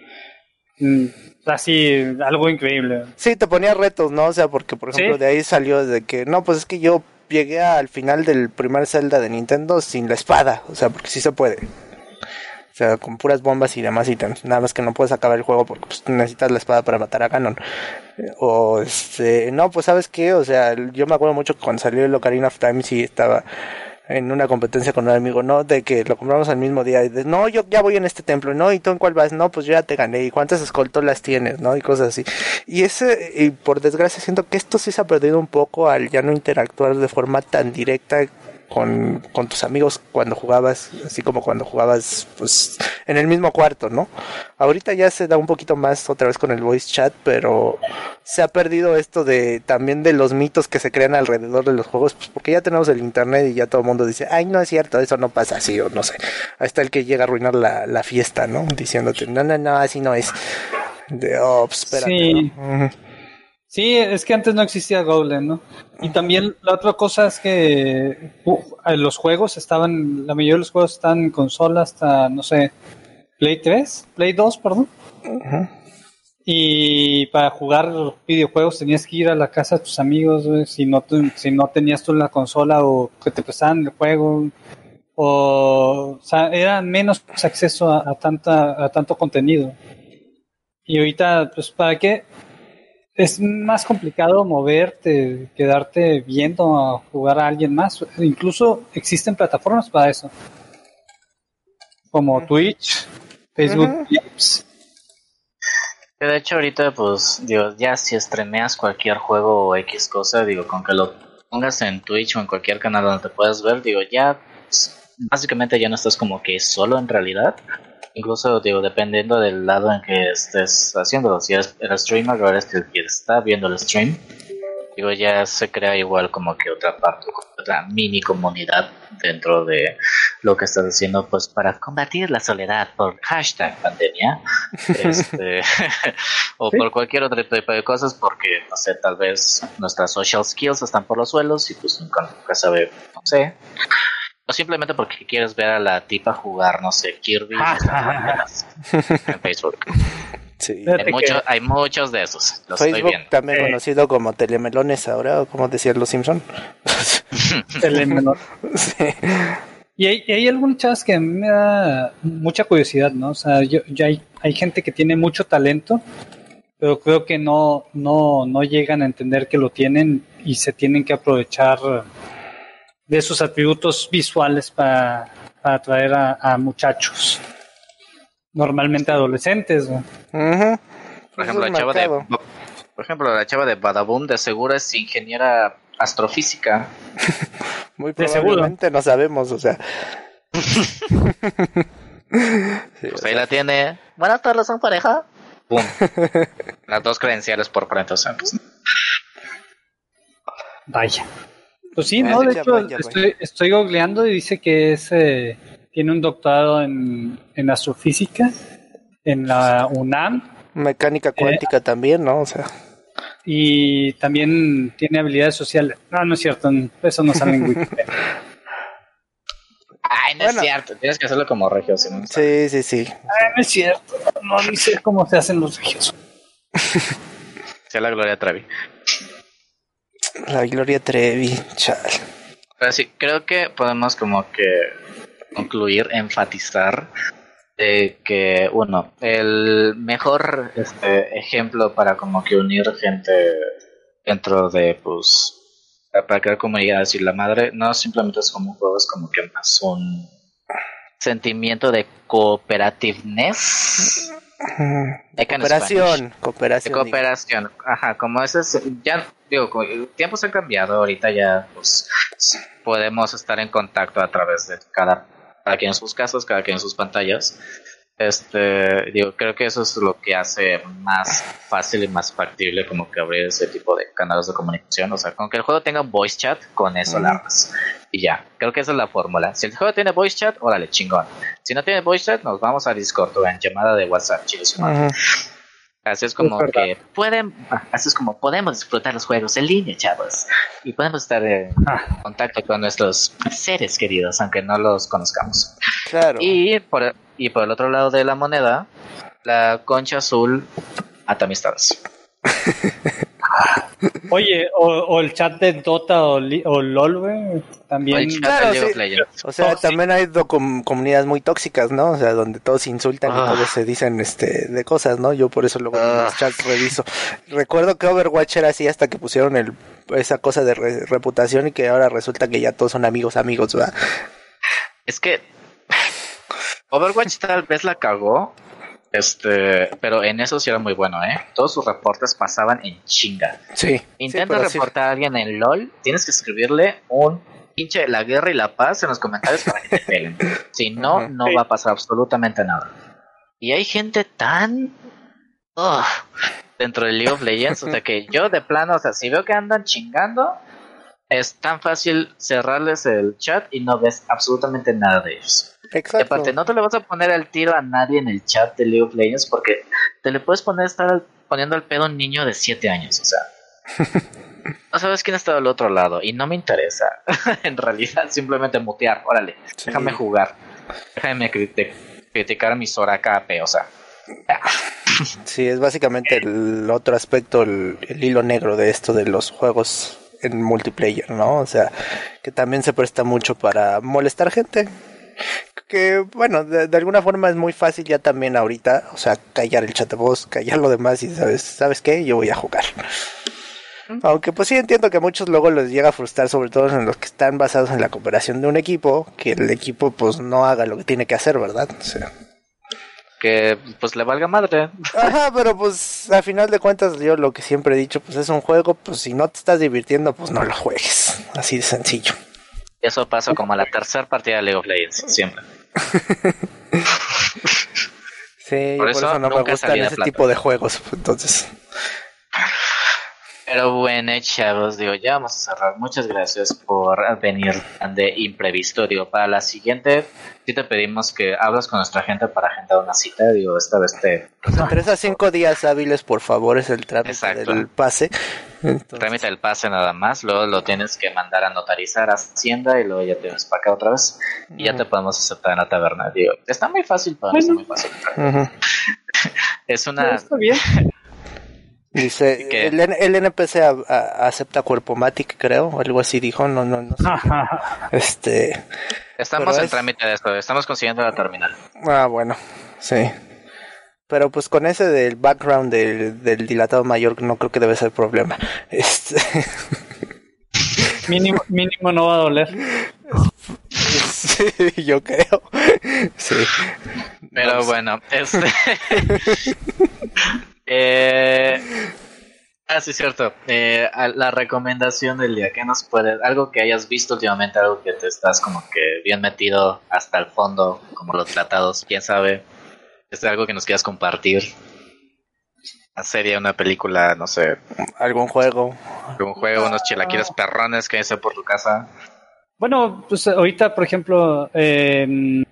así, algo increíble. Sí, te ponía retos, ¿no? O sea, porque, por ejemplo, ¿sí? De ahí salió de que, no, pues es que yo llegué al final del primer Zelda de Nintendo sin la espada, o sea, porque sí se puede. O sea, con puras bombas y demás ítems. Nada más que no puedes acabar el juego porque pues, necesitas la espada para matar a Ganon. O este... No, pues ¿sabes qué? O sea, yo me acuerdo mucho que cuando salió el Ocarina of Time sí estaba en una competencia con un amigo, ¿no? De que lo compramos al mismo día. Y de, no, yo ya voy en este templo, ¿no? ¿Y tú en cuál vas? No, pues yo ya te gané. ¿Y cuántas escoltolas tienes? ¿No? Y cosas así. Y ese... Y por desgracia siento que esto sí se ha perdido un poco al ya no interactuar de forma tan directa con, con tus amigos cuando jugabas, así como cuando jugabas pues en el mismo cuarto, ¿no? Ahorita ya se da un poquito más otra vez con el voice chat, pero se ha perdido esto de también de los mitos que se crean alrededor de los juegos, pues porque ya tenemos el internet y ya todo el mundo dice, ay, no es cierto, eso no pasa así, o no sé. Ahí está el que llega a arruinar la, la fiesta, ¿no? Diciéndote, no, no, no, así no es. De, oh, pues, espérate, sí. ¿no? Uh-huh. Sí, es que antes no existía Golem, ¿no? Y también la otra cosa es que uh, los juegos estaban, la mayoría de los juegos están en consola hasta, no sé, Play tres, Play dos, perdón. Uh-huh. Y para jugar videojuegos tenías que ir a la casa de tus amigos, güey, si no, si no tenías tú la consola o que te prestaban el juego. O, o sea, era menos acceso a, a, tanta, a tanto contenido. Y ahorita, pues, ¿para qué? Es más complicado moverte, quedarte viendo a jugar a alguien más. Incluso existen plataformas para eso, como uh-huh. Twitch, Facebook uh-huh. Games. De hecho, ahorita, pues, digo, ya si streameas cualquier juego o X cosa, digo, con que lo pongas en Twitch o en cualquier canal donde te puedas ver, digo, ya, pues, básicamente ya no estás como que solo en realidad. Incluso, digo, dependiendo del lado en que estés haciéndolo, si eres el streamer o eres el que está viendo el stream, digo, ya se crea igual como que otra parte, otra mini comunidad dentro de lo que estás haciendo, pues para combatir la soledad por hashtag pandemia, este, o ¿sí? por cualquier otro tipo de cosas, porque, no sé, tal vez nuestras social skills están por los suelos y pues nunca, nunca sabe, no sé. O simplemente porque quieres ver a la tipa jugar, no sé, Kirby en Facebook. Sí. Hay, mucho, hay muchos de esos. Los Facebook estoy viendo. También eh. conocido como Telemelones ahora, o como decían los Simpson. Telemelones. Sí. Y hay, y hay algunas chavas que a mí me da mucha curiosidad, ¿no? O sea, yo, yo hay, hay gente que tiene mucho talento, pero creo que no, no, no llegan a entender que lo tienen y se tienen que aprovechar de sus atributos visuales para, para atraer a, a muchachos. Normalmente adolescentes, ¿no? Uh-huh. Por ejemplo, la chava de, por ejemplo, la chava de Badaboom de seguro es ingeniera astrofísica. Muy probablemente, no sabemos, o sea. Sí, pues ahí sea. La tiene. Buenas tardes, ¿son pareja? Boom. Las dos credenciales por frente, o sea, pues. Vaya. Pues sí, no, de hecho, vaya, estoy, vaya. estoy googleando y dice que es eh, tiene un doctorado en, en astrofísica en la UNAM. Mecánica cuántica eh, también, ¿no? O sea. Y también tiene habilidades sociales. No, no es cierto, eso no sale en Wikipedia. Ay, no bueno. es cierto, tienes que hacerlo como regio. Si no sí, sí, sí. Ay, no es cierto, no ni sé cómo se hacen los regios. Sea la Gloria Trevi. La Gloria Trevi, chal. Pero sí, creo que podemos como que concluir, enfatizar de que, uno, el mejor este, ejemplo para como que unir gente dentro de, pues, para crear comunidades y la madre, no simplemente es como un juego, es como que más un sentimiento de cooperativeness. Cooperación, cooperación. De cooperación, digo. Ajá, como ese, ya digo, tiempos han cambiado, ahorita ya pues podemos estar en contacto a través de cada, cada quien en sus casas, cada quien en sus pantallas. Este, digo, creo que eso es lo que hace más fácil y más factible como que abrir ese tipo de canales de comunicación. O sea, con que el juego tenga voice chat, con eso uh-huh. la armas. Y ya, creo que esa es la fórmula. Si el juego tiene voice chat, órale, chingón. Si no tiene voice chat, nos vamos a Discord o en llamada de WhatsApp, chicos. Uh-huh. Así es como es que pueden, así es como podemos disfrutar los juegos en línea, chavos. Y podemos estar en ah. contacto con nuestros seres queridos, aunque no los conozcamos. Claro. Y por, y por el otro lado de la moneda, la concha azul ata amistades. Oye, o, o el chat de Dota o, Li, o LOL, güey, también. Claro, sí. O sea, Toxic. También hay do- com- comunidades muy tóxicas, ¿no? O sea, donde todos se insultan ah. y todos se dicen este de cosas, ¿no? Yo por eso luego ah. en los chats reviso. Recuerdo que Overwatch era así hasta que pusieron el esa cosa de re- reputación y que ahora resulta que ya todos son amigos, amigos, ¿verdad? Es que Overwatch tal vez la cagó. Este, pero en eso sí era muy bueno, ¿eh? Todos sus reportes pasaban en chinga. Sí. Intenta sí, reportar sí. a alguien en LOL, tienes que escribirle un pinche la guerra y la paz en los comentarios para que te peguen. Si no, no va a pasar absolutamente nada. Y hay gente tan oh, dentro del League of Legends, o sea que yo de plano, o sea, si veo que andan chingando, es tan fácil cerrarles el chat y no ves absolutamente nada de ellos. Exacto. Y aparte, no te le vas a poner al tiro a nadie en el chat de League of Legends porque te le puedes poner estar poniendo al pedo a un niño de siete años, o sea. No sabes quién está del otro lado y no me interesa. En realidad, simplemente mutear, órale, sí. Déjame jugar. Déjame crit- criticar a mi Soraka A P, o sea. Sí, es básicamente el otro aspecto, el, el hilo negro de esto de los juegos en multiplayer, ¿no? O sea, que también se presta mucho para molestar gente. Que bueno, de, de alguna forma es muy fácil ya también ahorita, o sea, callar el chat de voz, callar lo demás y sabes, ¿sabes qué? Yo voy a jugar. ¿Mm? Aunque pues sí entiendo que a muchos luego les llega a frustrar, sobre todo en los que están basados en la cooperación de un equipo, que el equipo pues no haga lo que tiene que hacer, ¿verdad? O sea, que pues le valga madre. Ajá, pero pues a final de cuentas yo lo que siempre he dicho, pues es un juego, pues si no te estás divirtiendo, pues no lo juegues, así de sencillo. Eso pasa como a la tercera partida de League of Legends, siempre. Sí, por, por eso, eso no me gustan ese tipo de juegos, entonces... Pero bueno, chavos, digo, ya vamos a cerrar. Muchas gracias por venir de imprevisto. Digo, para la siguiente, sí te pedimos que hablas con nuestra gente para agendar una cita. Digo, esta vez te... Tres a cinco días hábiles, por favor, es el trámite Exacto. del pase. Entonces... El trámite del pase nada más. Luego lo tienes que mandar a notarizar a Hacienda y luego ya te vienes para acá otra vez. Y uh-huh. ya te podemos aceptar en la taberna. Digo, está muy fácil, pero bueno. está muy fácil. Uh-huh. Es una... Está bien. Dice, el, el N P C a, a, acepta Cuerpomatic, creo, o algo así dijo, no, no, no sé. este... Estamos en es... trámite de esto, estamos consiguiendo la terminal. Ah, bueno, sí. Pero pues con ese del background del, del dilatado mayor no creo que debe ser problema. Este... mínimo, mínimo no va a doler. Sí, yo creo. Sí. Pero no, bueno, este... Eh, ah, sí, cierto. Eh, la recomendación del día, ¿qué nos puedes? Algo que hayas visto últimamente, algo que te estás como que bien metido hasta el fondo, como los tratados, quién sabe. ¿Es algo que nos quieras compartir? Una serie, una película, no sé. Algún juego. Algún juego, unos chilaquiles perrones que hay por tu casa. Bueno, pues ahorita, por ejemplo, eh,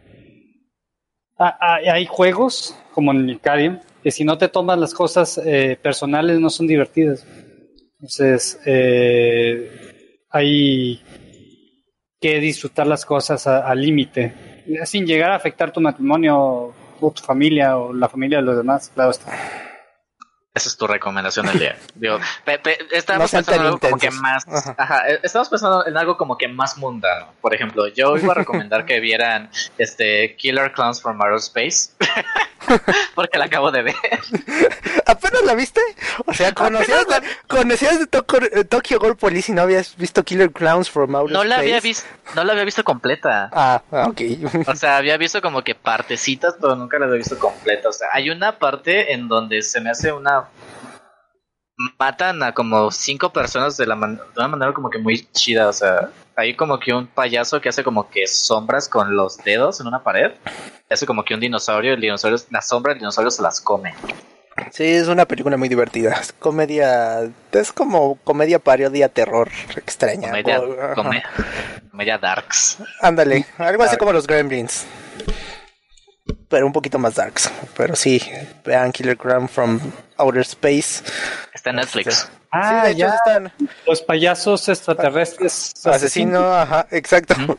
hay juegos como en Nicarium que si no te tomas las cosas eh, personales no son divertidas. Entonces eh, hay que disfrutar las cosas al límite, sin llegar a afectar tu matrimonio o tu familia o la familia de los demás, claro está. Esa es tu recomendación del día. Digo, pe, pe, estamos no pensando en algo como que más... Ajá. Ajá, estamos pensando en algo como que más mundano. Por ejemplo, yo iba a recomendar que vieran este Killer Clowns from Outer Space. Porque la acabo de ver. ¿Apenas la viste? O sea, conocías, la... conocías de to- Tokyo Ghoul Police y no habías visto Killer Clowns from Outer no Space. La había vis- no la había visto completa. Ah, ok. O sea, había visto como que partecitas, pero nunca la había visto completa. O sea, hay una parte en donde se me hace una... Matan a como cinco personas de, la man- de una manera como que muy chida. O sea, hay como que un payaso que hace como que sombras con los dedos en una pared. Hace como que un dinosaurio, el dinosaurio, la sombra del dinosaurio se las come. Sí, es una película muy divertida. Es comedia, es como comedia parodia terror extraña. Comedia, o, come, comedia darks. Ándale, algo así como los Gremlins. Pero un poquito más darks. Pero sí, vean Killer Clown from Outer Space. Está en Netflix. Este, ah, sí, de hecho ya. Están... Los payasos extraterrestres. Asesino, asesino. Ajá, exacto. ¿Mm?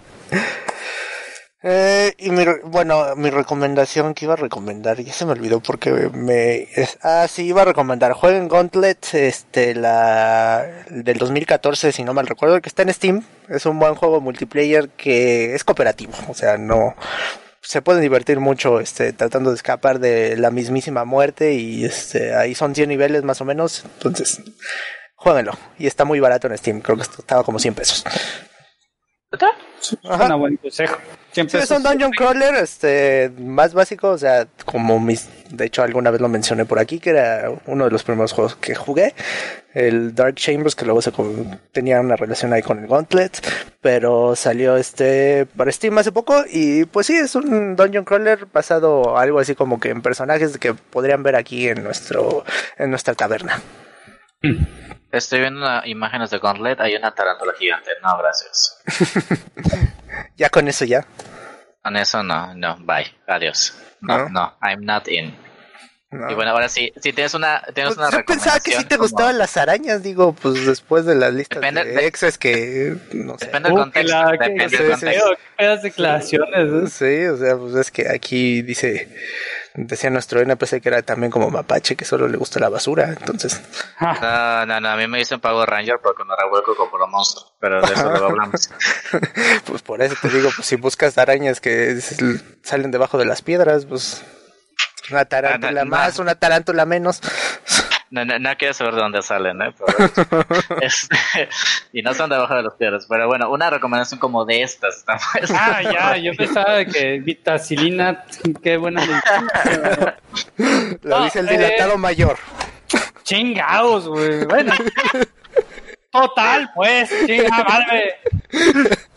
Eh, y mi, bueno, mi recomendación que iba a recomendar, ya se me olvidó porque me... Es, ah, sí, iba a recomendar. Jueguen Gauntlet, este, la del dos mil catorce, si no mal recuerdo, que está en Steam. Es un buen juego multiplayer que es cooperativo, o sea, no... Se pueden divertir mucho este tratando de escapar de la mismísima muerte y este ahí son cien niveles más o menos, entonces jueguenlo y está muy barato en Steam, creo que estaba como cien pesos. Es una buen consejo. Sí, es un dungeon crawler este más básico, o sea, como mis, de hecho alguna vez lo mencioné por aquí que era uno de los primeros juegos que jugué, el Dark Chambers, que luego se tenía una relación ahí con el Gauntlet, pero salió este para Steam hace poco y pues sí, es un dungeon crawler basado algo así como que en personajes que podrían ver aquí en nuestro en nuestra taberna. Estoy viendo una, imágenes de Gauntlet, hay una tarántula gigante. No, gracias. Ya con eso ya. Con eso no, no, bye, adiós. No, no, no I'm not in. No. Y bueno, ahora sí, si tienes una, tienes pues una yo recomendación. Pensaba que sí te como... gustaban las arañas, digo, pues después de las listas depende, de exes que, no sé. Depende del uh, contexto. La, depende del sí, contexto. Las declaraciones. ¿Eh? Sí, o sea, pues es que aquí dice, decía nuestro N P C que era también como mapache, que solo le gusta la basura, entonces. No, no, no, a mí me dicen Power Ranger porque me revuelco como los monstruos, pero de eso luego hablamos. Pues por eso te digo, pues si buscas arañas que salen debajo de las piedras, pues... Una tarántula no, no, más, no. Una tarántula menos. No, no, no quiero saber de dónde salen, ¿eh? Pero, este, y no son debajo de los piedras. Pero bueno, una recomendación como de estas. Ah, ya, yo pensaba que vitacilina, qué buena. Lo no, dice el dilatado eh, mayor. Chingaos, güey. Bueno. Total, pues, chinga, madre.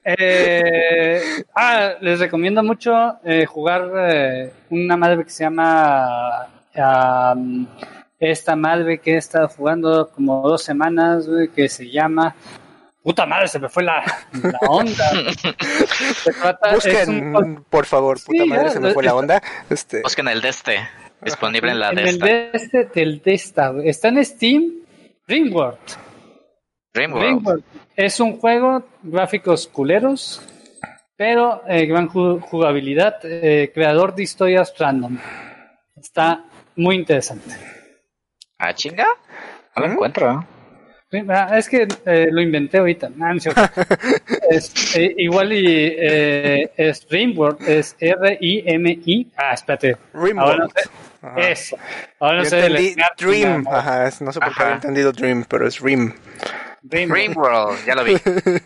Eh, ah, les recomiendo mucho eh, jugar eh, una madre que se llama um, esta madre que he estado jugando como dos semanas, güey, que se llama puta madre, se me fue la, la onda. Se trata, Busquen, un... por favor, puta sí, madre, ya, se me fue la onda. Este... Busquen el Deste, disponible en la en Desta. El Deste del Desta, está en Steam, Dreamworld. Dreamworld. Dreamworld. Es un juego, gráficos culeros, pero eh, gran jugabilidad, eh, creador de historias random. Está muy interesante. ¿Ah, chinga? No lo ¿Mm? encuentro. Es que eh, lo inventé ahorita. No, no es, eh, igual y eh, es Dreamworld, es R I M I. Ah, espérate. Ahora no sé. Eso. Ahora no Yo sé. Entendí Dream. ¿no? Ajá, no sé por qué había entendido Dream, pero es Rim. Dream Dreamworld, ya lo vi.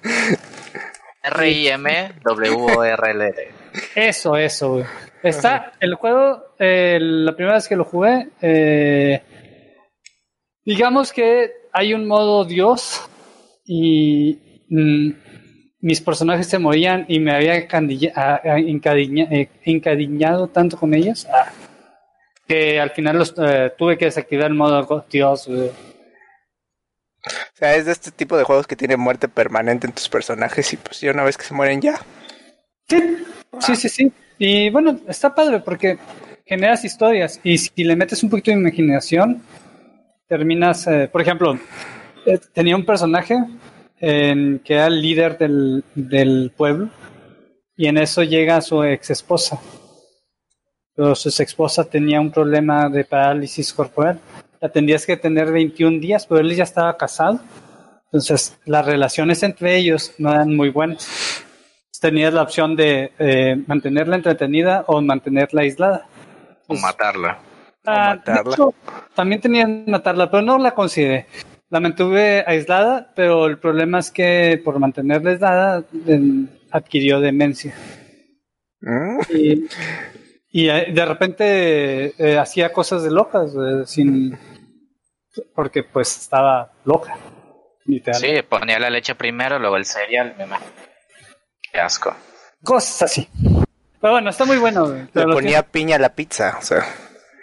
R I M W R L D. Eso, eso, güey. Está el juego, eh, la primera vez que lo jugué, eh, digamos que hay un modo Dios y mm, mis personajes se morían y me había encadiña, eh, encariñado tanto con ellos ah, que al final los, eh, tuve que desactivar el modo Dios. Eh. O sea, es de este tipo de juegos que tiene muerte permanente en tus personajes y pues ya una vez que se mueren ya. Sí, ah. sí, sí, sí. Y bueno, está padre porque generas historias y si le metes un poquito de imaginación, terminas, eh, por ejemplo, eh, tenía un personaje en que era el líder del, del pueblo y en eso llega su ex esposa. Pero su ex esposa tenía un problema de parálisis corporal. La tendrías que tener veintiún días, pero él ya estaba casado. Entonces, las relaciones entre ellos no eran muy buenas. Tenías la opción de eh, mantenerla entretenida o mantenerla aislada. O matarla. Ah, o matarla. Hecho, también tenía que matarla, pero no la consideré. La mantuve aislada, pero el problema es que por mantenerla aislada eh, adquirió demencia. ¿Mm? Y, y de repente eh, hacía cosas de locas, eh, sin porque pues estaba loca. Literal. Sí, ponía la leche primero, luego el cereal. Me Qué asco. Cosas así. Pero bueno, está muy bueno. Le ponía que... piña a la pizza, o sea.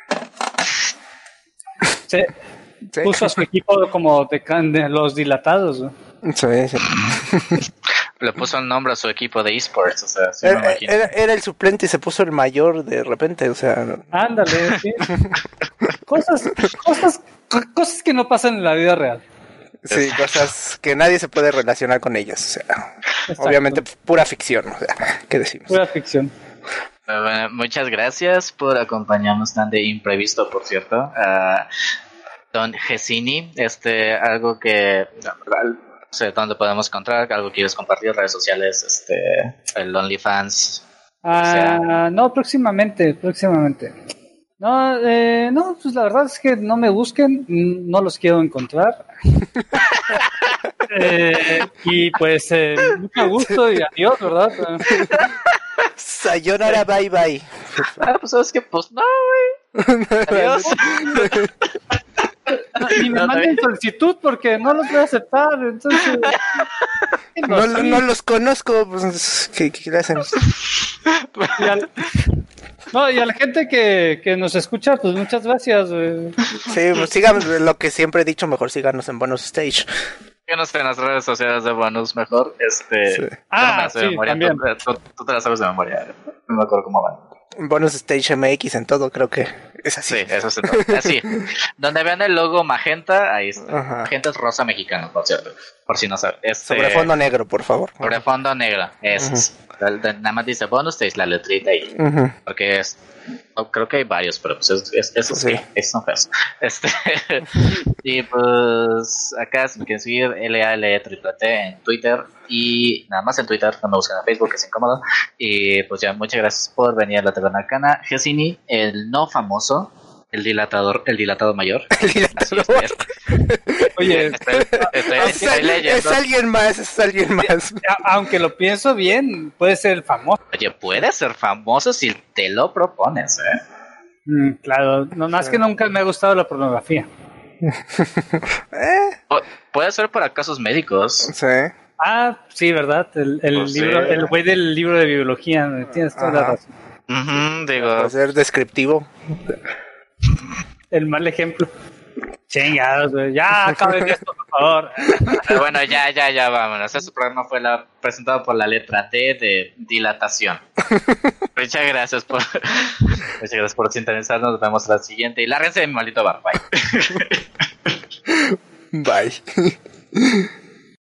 Sí. Sí. Puso a su equipo como de, de los dilatados. ¿No? Sí, sí. Le puso el nombre a su equipo de esports, o sea, sí era, me imagino. Era, era el suplente y se puso el mayor de repente, o sea. Ándale, sí. cosas, cosas, cosas que no pasan en la vida real. Sí, cosas que nadie se puede relacionar con ellas, o sea, exacto. Obviamente pura ficción, o sea, ¿qué decimos? Pura ficción. Bueno, muchas gracias por acompañarnos tan de imprevisto, por cierto, uh, Don Gesini, este, algo que, no sé dónde podemos encontrar, algo que quieres compartir, redes sociales, este, el OnlyFans. Ah, o sea. No, próximamente, próximamente. No, eh, no, pues la verdad es que no me busquen, no los quiero encontrar. eh, y pues, eh, mucho gusto y adiós, ¿verdad? Sayonara, bye bye. Ah, pues sabes que, pues no, güey. Adiós. No, ni me manden solicitud porque no los voy a aceptar, entonces. No, no, no los conozco, pues, ¿qué, qué le hacen? Y al, no, y a la gente que, que nos escucha, pues muchas gracias. Güey. Sí, pues sigan lo que siempre he dicho, mejor síganos en Bonus Stage. Síganos en las redes sociales de Bonus, mejor. Este, sí. Ah, sí, memoria, también. Tú, tú, tú te la sabes de memoria, no me acuerdo cómo van. Bonus Stage M X en todo, creo que es así. Sí, eso es en todo. Así. Donde vean el logo magenta, ahí está. Ajá. Magenta es rosa mexicano, por cierto. Por si no saben. Este, sobre fondo negro, por favor. Sobre fondo negro, eso es. Uh-huh. Nada más dice Bonus Stage, la letrita ahí. Uh-huh. Porque es. Oh, creo que hay varios, pero pues es, es, eso sí, es son feos. Este, y pues acá si me quieren seguir, L A L E triple T en Twitter. Y nada más en Twitter, no me buscan en Facebook, es incómodo. Y pues ya, muchas gracias por venir a la Taberna Arcana. Gesini, el no famoso, el dilatador, el dilatado mayor. El dilatador. Oye, estoy, estoy, es, estoy leyendo. Es alguien más, es alguien más. Aunque lo pienso bien, puede ser el famoso. Oye, puede ser famoso si te lo propones, ¿eh? Mm, claro, no más sí. Que nunca me ha gustado la pornografía. ¿Eh? Puede ser para casos médicos. Sí. Ah, sí, ¿verdad? El, el Pues libro, sí. el güey del libro de biología, tienes toda la Ajá. razón. Ujú, digo, Para ser descriptivo. El mal ejemplo. Chingados, güey. Ya acaben esto, por favor. pero bueno, ya, ya, ya, vámonos. Ese programa fue la, presentado por la letra D de dilatación. Muchas gracias por muchas gracias por sintonizarnos. Nos vemos a la siguiente. Y lárguense de mi maldito bar. Bye. Bye.